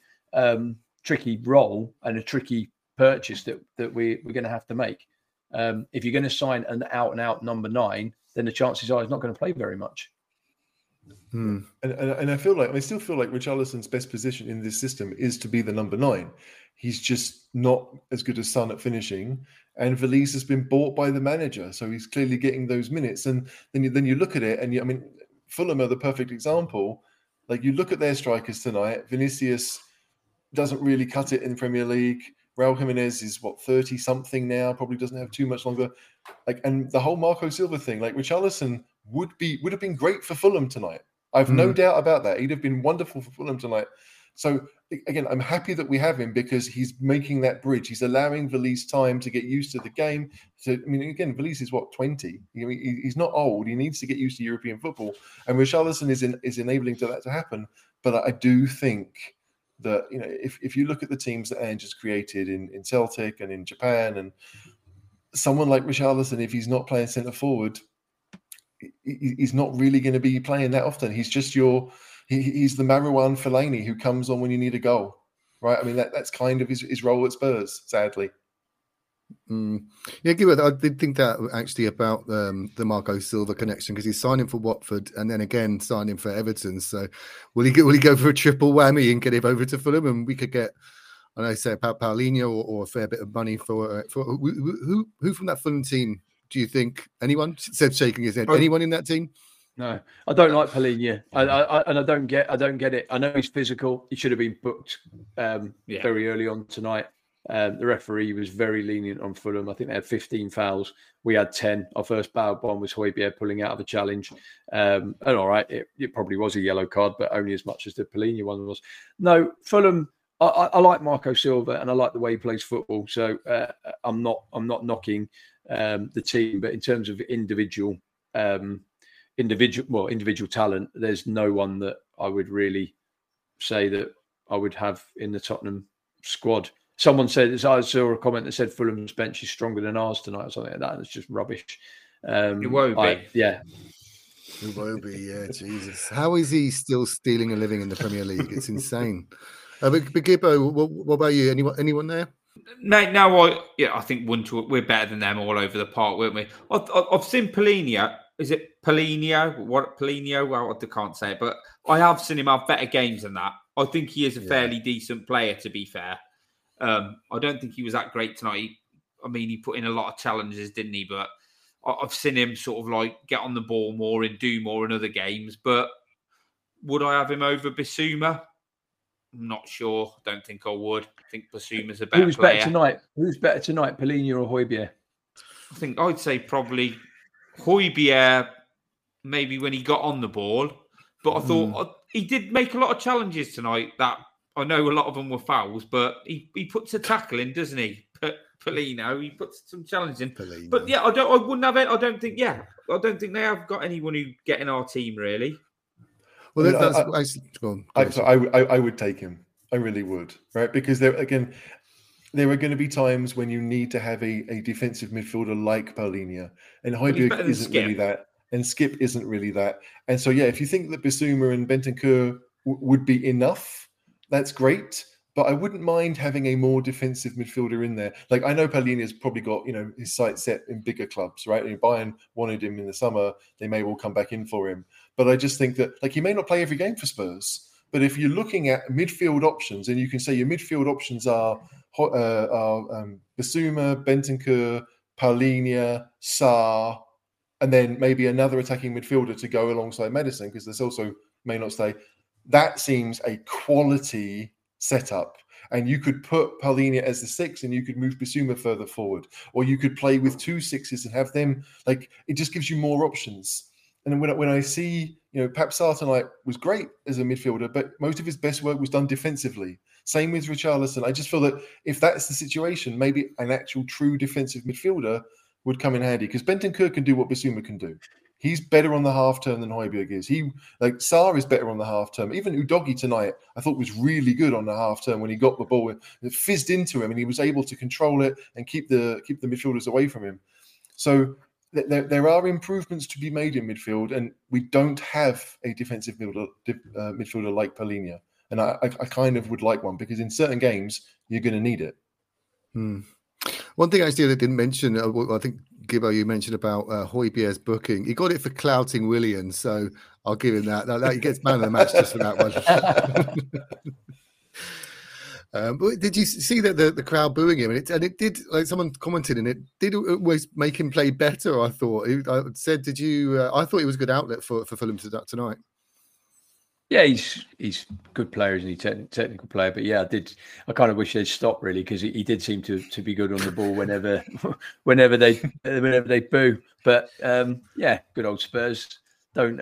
role and a tricky purchase that we're going to have to make. If you're going to sign an out-and-out number 9, then the chances are he's not going to play very much. And I still feel like Richarlison's best position in this system is to be the number 9. He's just not as good as Son at finishing, and Veliz has been bought by the manager, so he's clearly getting those minutes. And then you look at it, and Fulham are the perfect example. Like, you look at their strikers tonight, Vinicius doesn't really cut it in the Premier League. Raul Jimenez is 30 something now, probably doesn't have too much longer. And the whole Marco Silva thing, like Richarlison would have been great for Fulham tonight. I've no doubt about that. He'd have been wonderful for Fulham tonight. So again, I'm happy that we have him, because he's making that bridge. He's allowing Veliz time to get used to the game. So again, Veliz is 20? He's not old. He needs to get used to European football, and Richarlison is enabling that to happen. But I do think that if you look at the teams that Ange has created in Celtic and in Japan, and someone like Richarlison, if he's not playing centre forward, he's not really going to be playing that often. He's just he's the Marouane Fellaini who comes on when you need a goal, right? I mean, that's kind of his role at Spurs, sadly. Yeah, I did think that actually about the Marco Silva connection, because he's signing for Watford and then again signing for Everton. So will he go for a triple whammy and get him over to Fulham, and we could get, I know, say about Paulinho or a fair bit of money for who from that Fulham team do you think? Anyone? Seb's shaking his head. Anyone in that team? No, I don't like Paulinho. I don't get it. I know he's physical. He should have been booked very early on tonight. The referee was very lenient on Fulham. I think they had 15 fouls. We had 10. Our first bad one was Højbjerg pulling out of a challenge. And all right, it probably was a yellow card, but only as much as the Palhinha one was. No, Fulham, I like Marco Silva and I like the way he plays football. So I'm not knocking the team, but in terms of individual talent, there's no one that I would really say that I would have in the Tottenham squad. Someone said, I saw a comment that said Fulham's bench is stronger than ours tonight or something like that. It's just rubbish. It won't be. Yeah. It won't be, yeah, Jesus. How is he still stealing a living in the Premier League? It's insane. But Gibbo, what about you? Anyone there? Mate, I think we're better than them all over the park, weren't we? I've seen Palhinha. Is it Palhinha? What Palhinha? Well, I can't say it, but I have seen him have better games than that. I think he is a fairly decent player, to be fair. I don't think he was that great tonight. He put in a lot of challenges, didn't he? But I've seen him sort of like get on the ball more and do more in other games. But would I have him over Bissouma? I'm not sure. Don't think I would. I think Bissouma's a better player. Who's better tonight, Palhinha or Højbjerg? I think I'd say probably Højbjerg, maybe when he got on the ball. But I thought he did make a lot of challenges tonight that I know a lot of them were fouls, but he puts a tackle in, doesn't he? Palhinha, he puts some challenge in. Palhinha. But yeah, I wouldn't have it. I don't think they have got anyone who get in our team really. Well, I would take him. I really would, right? Because there are going to be times when you need to have a defensive midfielder like Palhinha, and Højbjerg isn't really that, and Skip isn't really that. And so, yeah, if you think that Bissouma and Bentancur would be enough, that's great. But I wouldn't mind having a more defensive midfielder in there. Like, I know Palhinha's probably got, his sights set in bigger clubs, right? And Bayern wanted him in the summer. They may well come back in for him. But I just think that, he may not play every game for Spurs. But if you're looking at midfield options, and you can say your midfield options are Bissouma, Bentancur, Palhinha, Sarr, and then maybe another attacking midfielder to go alongside Maddison, because there's also may not stay. That seems a quality setup. And you could put Palhinha as the 6 and you could move Bissouma further forward. Or you could play with 2 6s and have them, it just gives you more options. And when I see, Pap Sarr tonight was great as a midfielder, but most of his best work was done defensively. Same with Richarlison. I just feel that if that's the situation, maybe an actual true defensive midfielder would come in handy, because Bentancur can do what Bissouma can do. He's better on the half turn than Højbjerg is. Sarr is better on the half turn. Even Udogie tonight, I thought was really good on the half turn when he got the ball. It fizzed into him and he was able to control it and keep the midfielders away from him. So there are improvements to be made in midfield, and we don't have a defensive midfielder like Palhinha. And I kind of would like one, because in certain games, you're going to need it. One thing actually I didn't mention, I think, Gibbo, you mentioned about Højbjerg's booking. He got it for clouting Willian, so I'll give him that. He gets man of the match just for that one. But did you see that the crowd booing him? And it did, like someone commented, and it did always make him play better, I thought. I said, did you? I thought he was a good outlet for Fulham tonight. Yeah, he's a good player, isn't he? Technical player. But yeah, I kind of wish they'd stop, really, because he did seem to be good on the ball whenever they boo. But yeah, good old Spurs. Don't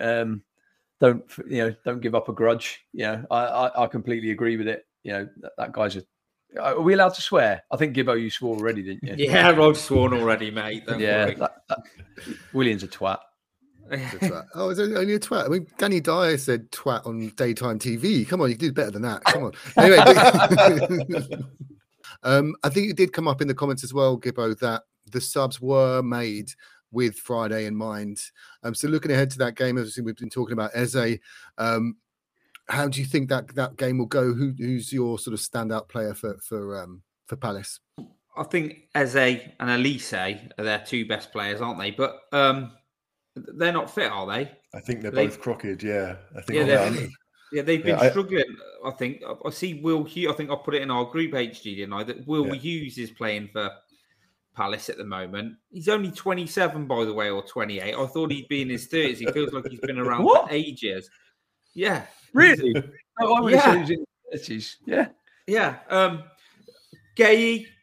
give up a grudge. I completely agree with it. That guy's are we allowed to swear? I think, Gibbo, you swore already, didn't you? Yeah, I've sworn already, mate. Don't worry. William's a twat. Oh, is it only a twat? I mean, Danny Dyer said twat on daytime TV. Come on, you did better than that. Come on. Anyway, I think it did come up in the comments as well, Gibbo, that the subs were made with Friday in mind. So looking ahead to that game, obviously we've been talking about Eze. How do you think that game will go? Who's your sort of standout player for Palace? I think Eze and Elise are their 2 best players, aren't they? But they're not fit, are they? I think they're both crooked. Yeah, I think. Yeah, they've been struggling. I think I see Will Hughes. I think I put it in our group HG, didn't I? That Will Hughes is playing for Palace at the moment. He's only 27, by the way, or 28. I thought he'd be in his 30s. He feels like he's been around for ages. Yeah, really. I would have said he was in his 30s. Yeah. Gueye,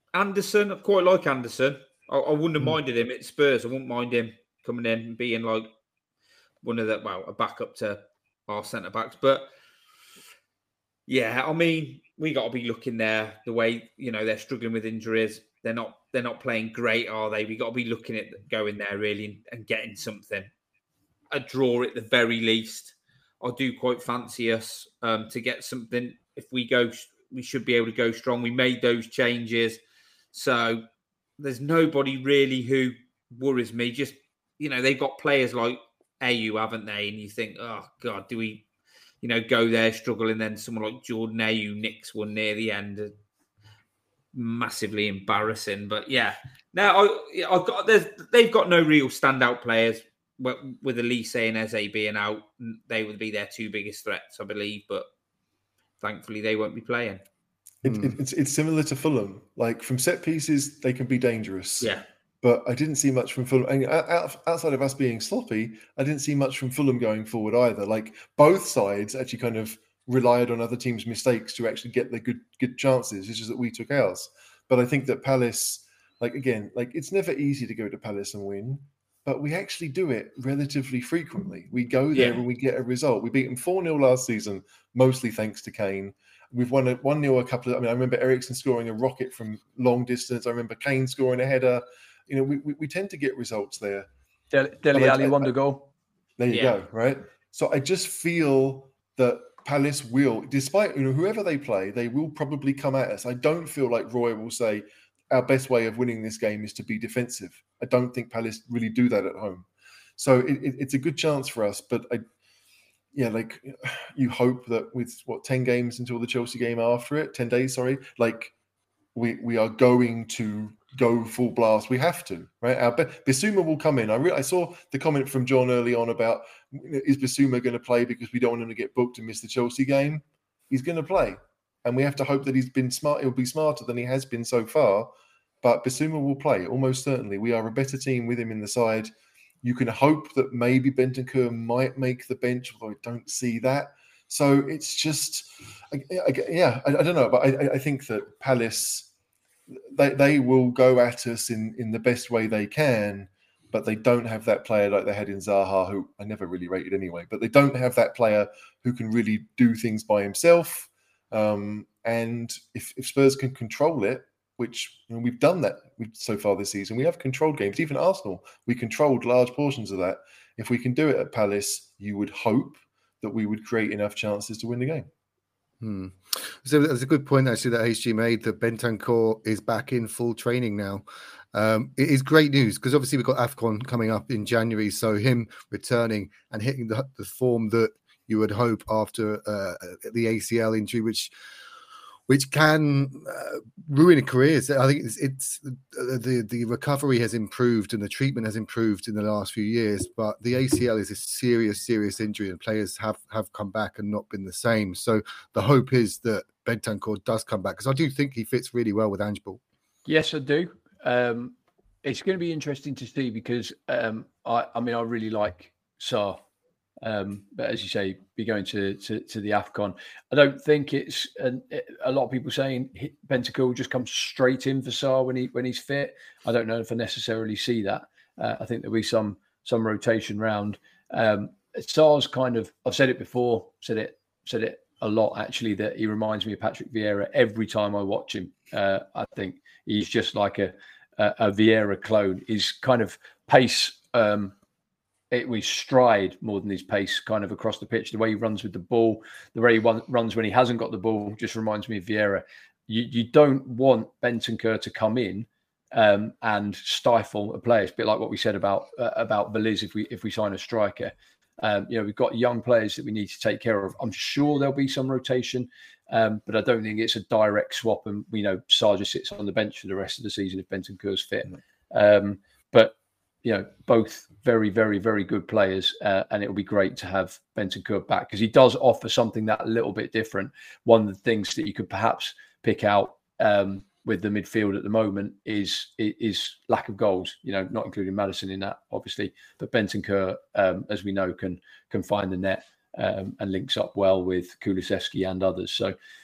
Anderson, I quite like Anderson. I wouldn't have minded him at Spurs. I wouldn't mind him coming in and being like one of the, a backup to our centre backs. But yeah, I mean, we got to be looking there the way, they're struggling with injuries. They're not playing great, are they? We got to be looking at going there really and getting something. A draw at the very least. I do quite fancy us to get something. If we go, we should be able to go strong. We made those changes. So there's nobody really who worries me. Just, they've got players like AU, haven't they? And you think, oh, God, do we, go there, struggle, and then someone like Jordan AU nicks one near the end. Massively embarrassing. But yeah, now they've got no real standout players. With Elise and Eze being out, they would be their two biggest threats, I believe. But thankfully, they won't be playing. It's similar to Fulham. Like, from set pieces, they can be dangerous. Yeah. But I didn't see much from Fulham. And outside of us being sloppy, I didn't see much from Fulham going forward either. Like, both sides actually kind of relied on other teams' mistakes to actually get their good chances. It's just that we took ours. But I think that Palace, it's never easy to go to Palace and win. But we actually do it relatively frequently. We go there and we get a result. We beat them 4-0 last season, mostly thanks to Kane. We've won 1-0 a couple of... I remember Eriksen scoring a rocket from long distance. I remember Kane scoring a header. We tend to get results there. Dele Alli won the goal. There you go, right? So I just feel that Palace will, despite whoever they play, they will probably come at us. I don't feel like Roy will say, our best way of winning this game is to be defensive. I don't think Palace really do that at home. So it's a good chance for us. But you hope that with 10 games until the Chelsea game after it, 10 days, sorry, we are going to go full blast. We have to, right? Bissouma will come in. I saw the comment from John early on about, is Bissouma going to play because we don't want him to get booked and miss the Chelsea game? He's going to play. And we have to hope that he's been smart. He'll be smarter than he has been so far. But Bissouma will play, almost certainly. We are a better team with him in the side. You can hope that maybe Bentancur might make the bench, although I don't see that. So it's just, I don't know. But I think that Palace, they will go at us in the best way they can, but they don't have that player like they had in Zaha, who I never really rated anyway. But they don't have that player who can really do things by himself. And if Spurs can control it, which we've done that so far this season, we have controlled games. Even Arsenal, we controlled large portions of that. If we can do it at Palace, you would hope that we would create enough chances to win the game. So that's a good point actually that HG made, that Bentancur is back in full training now. It is great news because obviously we've got AFCON coming up in January. So him returning and hitting the form that you would hope after the ACL injury, which can ruin careers. I think it's the recovery has improved and the treatment has improved in the last few years, but the ACL is a serious injury and players have come back and not been the same. So the hope is that Bentancur does come back, because I do think he fits really well with Ange Ball. Yes, I do. It's going to be interesting to see because I really like Sarr. But as you say, be going to the AFCON. I don't think it's a lot of people saying Bentancur will just come straight in for Sarr when he's fit. I don't know if I necessarily see that. I think there'll be some rotation round. Sarr's kind of, I've said it before, said it a lot actually, that he reminds me of Patrick Vieira every time I watch him. I think he's just like a Vieira clone. His kind of pace. We stride more than his pace kind of across the pitch. The way he runs with the ball, the way he runs when he hasn't got the ball just reminds me of Vieira. You don't want Bentancur to come in and stifle a player. It's a bit like what we said about Veliz if we sign a striker. We've got young players that we need to take care of. I'm sure there'll be some rotation, but I don't think it's a direct swap and Sarr just sits on the bench for the rest of the season if Bentancur's fit. But both very, very, very good players, and it will be great to have Bentancur back because he does offer something that a little bit different. One of the things that you could perhaps pick out with the midfield at the moment is lack of goals. Not including Maddison in that, obviously, but Bentancur, as we know, can find the net and links up well with Kulusevski and others. So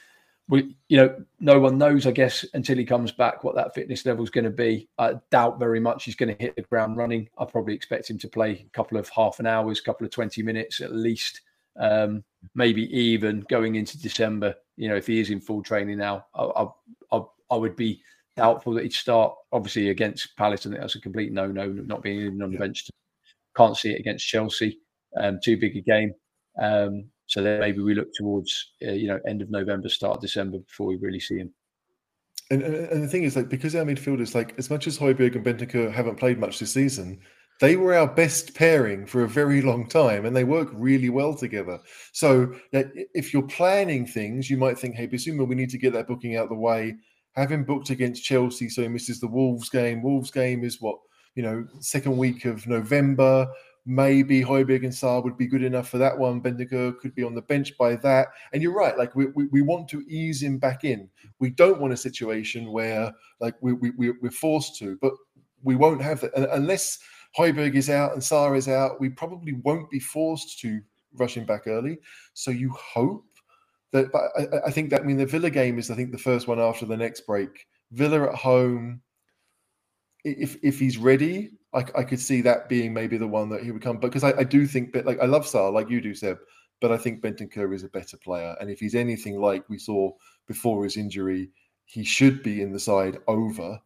no one knows, I guess, until he comes back what that fitness level is going to be. I doubt very much he's going to hit the ground running. I probably expect him to play a couple of half an hours, couple of 20 minutes at least, maybe even going into December. If he is in full training now, I would be doubtful that he'd start. Obviously, against Palace, I think that's a complete no-no, not being even on the bench. Can't see it against Chelsea. Too big a game. So then maybe we look towards, end of November, start of December before we really see him. And the thing is, because our midfielders, as much as Højbjerg and Bentancur haven't played much this season, they were our best pairing for a very long time, and they work really well together. So if you're planning things, you might think, hey, Bissouma, we need to get that booking out of the way. Have him booked against Chelsea so he misses the Wolves game. Wolves game is second week of November. Maybe Højbjerg and Sarr would be good enough for that one. Bentancur could be on the bench by that. And you're right, we want to ease him back in. We don't want a situation where we're forced to, but we won't have that. Unless Højbjerg is out and Sarr is out, we probably won't be forced to rush him back early. So you hope that, but I think that, the Villa game is, I think, the first one after the next break. Villa at home, if he's ready, I could see that being maybe the one that he would come. Because I do think that, I love Sarr, like you do, Seb, but I think Bentancur is a better player. And if he's anything like we saw before his injury, he should be in the side over.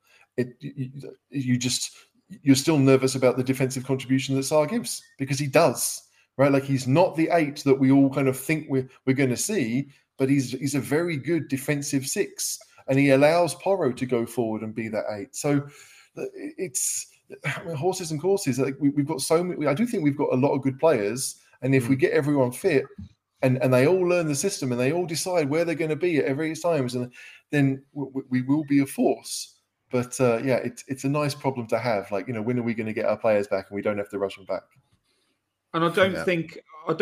You're still nervous about the defensive contribution that Sarr gives, because he does, right? He's not the 8 that we all kind of think we're going to see, but he's a very good defensive 6, and he allows Porro to go forward and be that 8. So it's horses and courses. We've got so many. I do think we've got a lot of good players, and if we get everyone fit and they all learn the system and they all decide where they're going to be at every times, and then we will be a force. But it's a nice problem to have. When are we going to get our players back and we don't have to rush them back? And I don't think.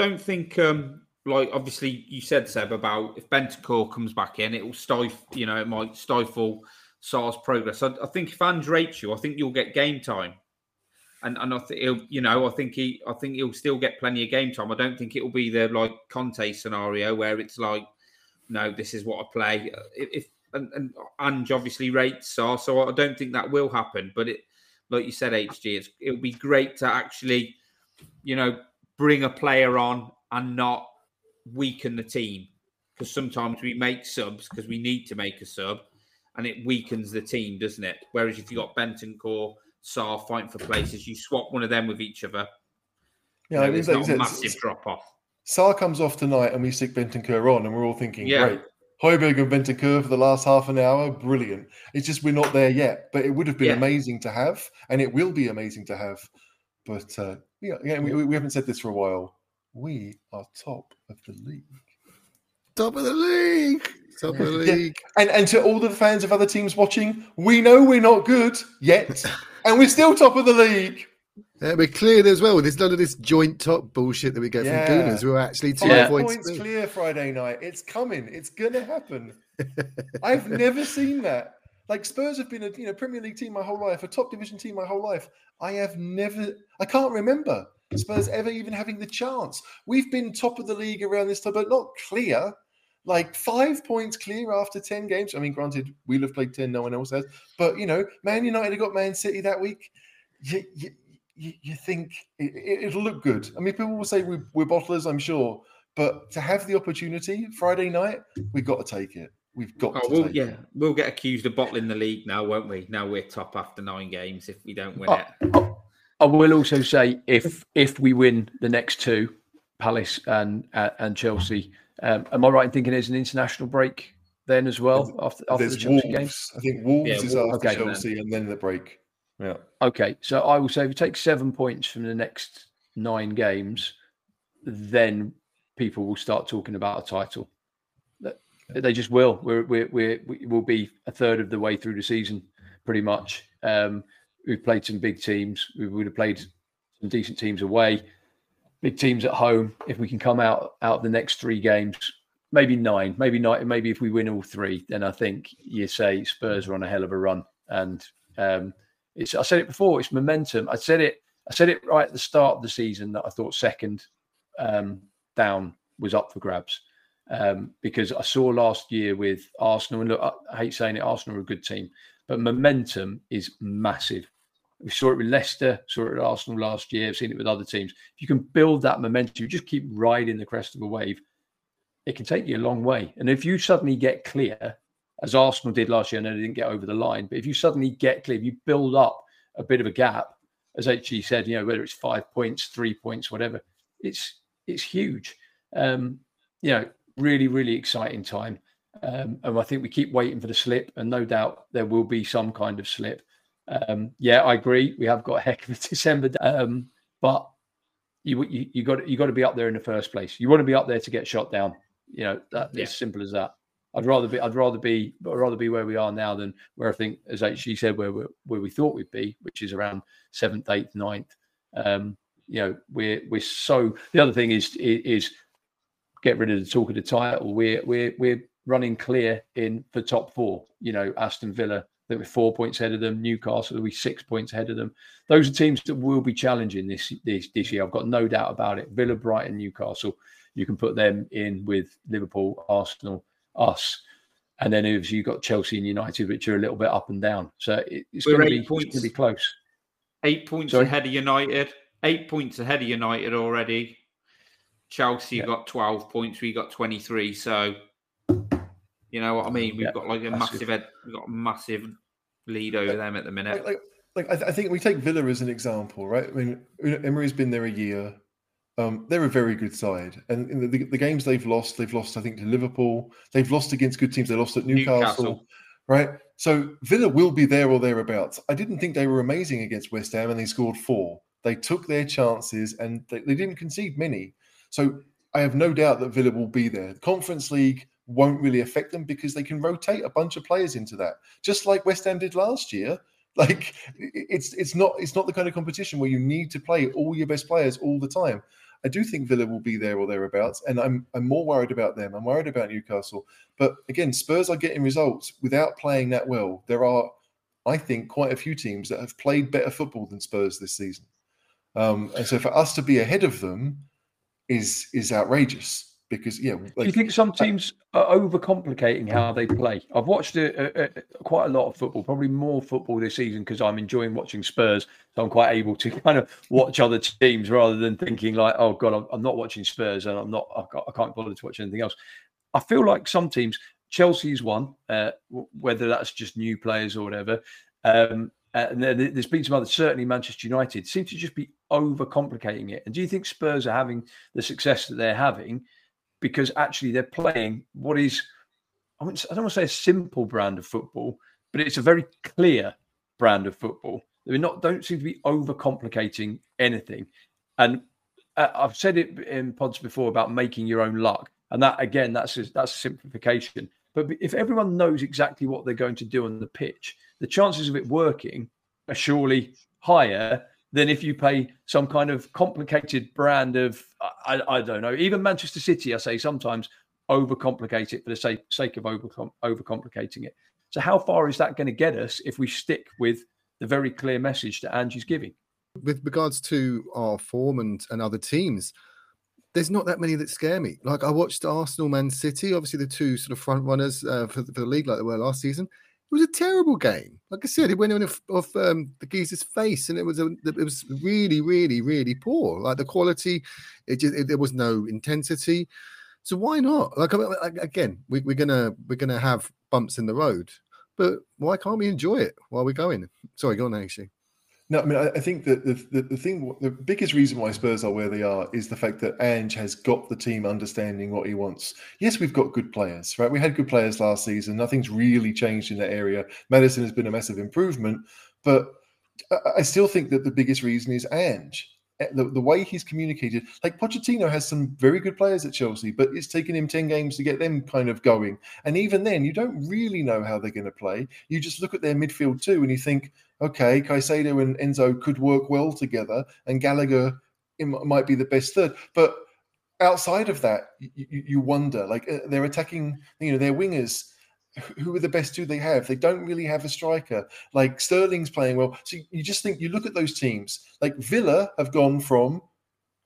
Obviously, you said, Seb, about if Bentancur comes back in, it will stifle. It might stifle Sarr's progress. I think if Ange rates you, I think you'll get game time, and I think I think he'll still get plenty of game time. I don't think it will be the Conte scenario where it's no, this is what I play. And Ange obviously rates Sarr, so I don't think that will happen. But like you said, HG, it'll be great to actually, bring a player on and not weaken the team, because sometimes we make subs because we need to make a sub, and it weakens the team, doesn't it? Whereas if you got Bentancur, Sarr fighting for places, you swap one of them with each other. Yeah, there's not a massive drop off. Sarr comes off tonight, and we stick Bentancur on, and we're all thinking, great. Højbjerg and Bentancur for the last half an hour, brilliant. It's just we're not there yet, but it would have been amazing to have, and it will be amazing to have. But we haven't said this for a while. We are top of the league. Top of the league. Top of the league. Yeah. And to all the fans of other teams watching, we know we're not good yet, and we're still top of the league. We're clear as well. There's none of this joint top bullshit that we get from Gooners. We're actually 2 points clear Friday night. It's coming. It's going to happen. I've never seen that. Spurs have been a Premier League team my whole life, a top division team my whole life. I can't remember Spurs ever even having the chance. We've been top of the league around this time, but not clear. 5 points clear after 10 games. I mean, granted, we'll have played 10, no one else has. But, Man United have got Man City that week. You think it'll look good. I mean, people will say we're bottlers, I'm sure. But to have the opportunity Friday night, we've got to take it. We've got to take it. We'll get accused of bottling the league now, won't we? Now we're top after 9 games if we don't win it. I will also say if we win the next 2, Palace and Chelsea, am I right in thinking there's an international break then as well after the Chelsea games? I think Wolves is after Chelsea and then the break. Yeah. Okay, so I will say if we take 7 points from the next 9 games, then people will start talking about a title. They just will. We will be a third of the way through the season, pretty much. We've played some big teams. We would have played some decent teams away, big teams at home. If we can come out of the next 3 games, maybe 9, maybe if we win all 3, then I think you say Spurs are on a hell of a run. And I said it before, it's momentum. I said it right at the start of the season that I thought second down was up for grabs. because I saw last year with Arsenal, and look, I hate saying it, Arsenal are a good team, but momentum is massive. We saw it with Leicester, saw it with Arsenal last year, I've seen it with other teams. If you can build that momentum, you just keep riding the crest of a wave, it can take you a long way. And if you suddenly get clear, as Arsenal did last year, I know they didn't get over the line, but if you suddenly get clear, if you build up a bit of a gap, as HG said, whether it's 5 points, 3 points, whatever, it's huge. Really, really exciting time. And I think we keep waiting for the slip, and no doubt there will be some kind of slip. I agree. We have got a heck of a December, but you got to be up there in the first place. You want to be up there to get shot down. As simple as that. I'd rather be where we are now than where I think, as HG said, where we thought we'd be, which is around 7th, 8th, 9th. We're so. The other thing is get rid of the talk of the title. We're running clear for top 4. Aston Villa, I think we're 4 points ahead of them. Newcastle will be 6 points ahead of them. Those are teams that will be challenging this year. I've got no doubt about it. Villa, Brighton, Newcastle. You can put them in with Liverpool, Arsenal, us, and then obviously you've got Chelsea and United, which are a little bit up and down. So it's going to be close. 8 points ahead of United. 8 points ahead of United already. Chelsea got 12 points. We got 23. So you know what I mean. We've got like a massive lead over them at the minute. I think we take Villa as an example, right? I mean, Emery's been there a year. They're a very good side, and in the games they've lost, I think, to Liverpool. They've lost against good teams. They lost at Newcastle, right? So Villa will be there or thereabouts. I didn't think they were amazing against West Ham, and they scored 4. They took their chances, and they didn't concede many. So I have no doubt that Villa will be there. The Conference League won't really affect them because they can rotate a bunch of players into that, just like West Ham did last year. Like it's not the kind of competition where you need to play all your best players all the time. I do think Villa will be there or thereabouts, and I'm more worried about them. I'm worried about Newcastle. But again, Spurs are getting results without playing that well. There are, I think, quite a few teams that have played better football than Spurs this season. And so for us to be ahead of them is outrageous. Because do you think some teams are overcomplicating how they play? I've watched quite a lot of football, probably more football this season because I'm enjoying watching Spurs, so I'm quite able to kind of watch other teams rather than thinking like, oh God, I'm not watching Spurs and I can't bother to watch anything else. I feel like some teams, Chelsea's one, whether that's just new players or whatever, and there's been some others, certainly Manchester United, seem to just be overcomplicating it. And do you think Spurs are having the success that they're having because actually they're playing what is, I don't want to say a simple brand of football, but it's a very clear brand of football. They don't seem to be overcomplicating anything. And I've said it in pods before about making your own luck. And that, again, that's a simplification. But if everyone knows exactly what they're going to do on the pitch, the chances of it working are surely higher than if you play some kind of complicated brand of, I don't know, even Manchester City, I say sometimes overcomplicate it for the sake of overcomplicating it. So how far is that going to get us if we stick with the very clear message that Angie's giving? With regards to our form and other teams, there's not that many that scare me. Like I watched Arsenal, Man City, obviously the two sort of front runners for the league like they were last season. It was a terrible game. Like I said, it went in off the geezer's face, and it was really, really, really poor. Like the quality, there was no intensity. So why not? Like again, we're gonna have bumps in the road, but why can't we enjoy it while we're going? Sorry, go on, actually. No, I mean, I think that the biggest reason why Spurs are where they are is the fact that Ange has got the team understanding what he wants. Yes, we've got good players, right? We had good players last season. Nothing's really changed in that area. Maddison has been a massive improvement, but I still think that the biggest reason is Ange. The way he's communicated, like Pochettino has some very good players at Chelsea, but it's taken him 10 games to get them kind of going. And even then, you don't really know how they're going to play. You just look at their midfield too, and you think, okay, Caicedo and Enzo could work well together, and Gallagher might be the best third. But outside of that, you wonder, like they're attacking, their wingers. Who are the best two they have? They don't really have a striker. Like Sterling's playing well. So you just think, you look at those teams, like Villa have gone from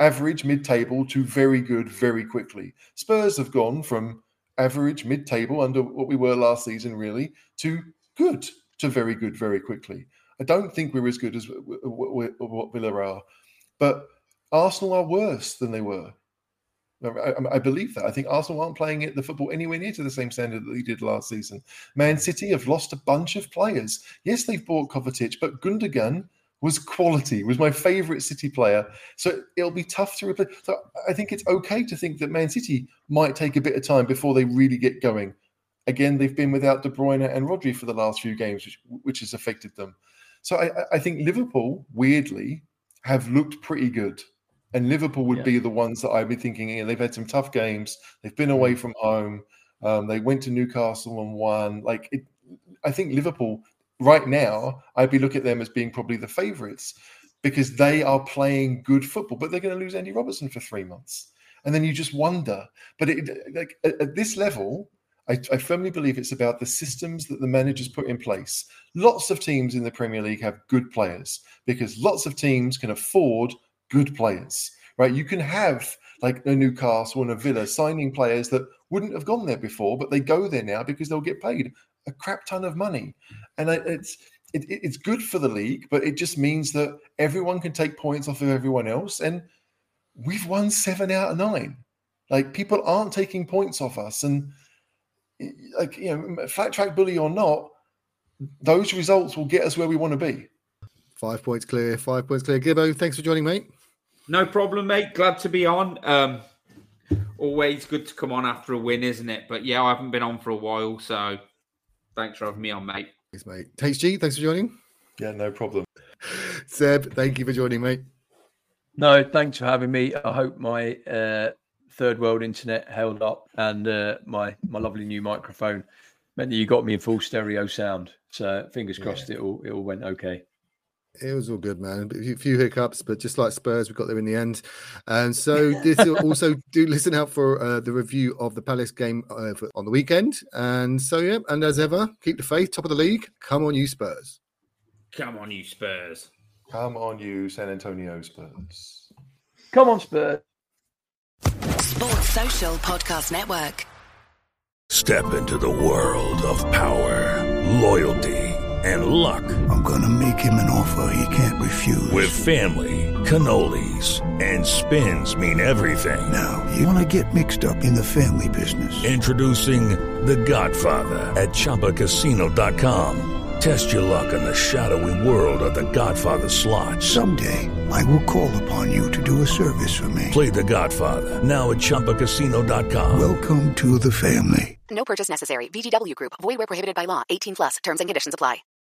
average, mid-table to very good very quickly. Spurs have gone from average, mid-table under what we were last season, really, to good to very good very quickly. I don't think we're as good as what Villa are, but Arsenal are worse than they were. I believe that. I think Arsenal aren't playing the football anywhere near to the same standard that they did last season. Man City have lost a bunch of players. Yes, they've bought Kovacic, but Gundogan was quality, was my favourite City player. So it'll be tough to replace. So I think it's okay to think that Man City might take a bit of time before they really get going. Again, they've been without De Bruyne and Rodri for the last few games, which has affected them. So I think Liverpool, weirdly, have looked pretty good. And Liverpool would be the ones that I'd be thinking, they've had some tough games. They've been away from home. They went to Newcastle and won. I think Liverpool, right now, I'd be looking at them as being probably the favourites because they are playing good football, but they're going to lose Andy Robertson for 3 months. And then you just wonder. But at this level, I firmly believe it's about the systems that the managers put in place. Lots of teams in the Premier League have good players because lots of teams can afford good players, right? You can have like a Newcastle and a Villa signing players that wouldn't have gone there before, but they go there now because they'll get paid a crap ton of money. And it's good for the league, but it just means that everyone can take points off of everyone else. And we've won 7 out of 9. Like, people aren't taking points off us. And flat track bully or not, those results will get us where we want to be. 5 points clear. 5 points clear. Gibbo, thanks for joining, mate. No problem, mate. Glad to be on. Always good to come on after a win, isn't it? But yeah, I haven't been on for a while, so thanks for having me on, mate. Thanks, mate. HG, thanks for joining. Yeah, no problem. Seb, thank you for joining, mate. No, thanks for having me. I hope my third world internet held up and my lovely new microphone meant that you got me in full stereo sound. So fingers crossed it all went okay. It was all good, man. A few hiccups, but just like Spurs, we got there in the end. And so this also do listen out for the review of the Palace game on the weekend. And so, yeah, and as ever, keep the faith, top of the league. Come on, you Spurs. Come on, you Spurs. Come on, you San Antonio Spurs. Come on, Spurs. Sports Social Podcast Network. Step into the world of power, loyalty, and luck. I'm gonna make him an offer he can't refuse. With family, cannolis, and spins mean everything. Now, you wanna get mixed up in the family business. Introducing The Godfather at ChumbaCasino.com. Test your luck in the shadowy world of The Godfather slot. Someday, I will call upon you to do a service for me. Play The Godfather, now at ChumbaCasino.com. Welcome to the family. No purchase necessary. VGW Group. Void where prohibited by law. 18+. Terms and conditions apply.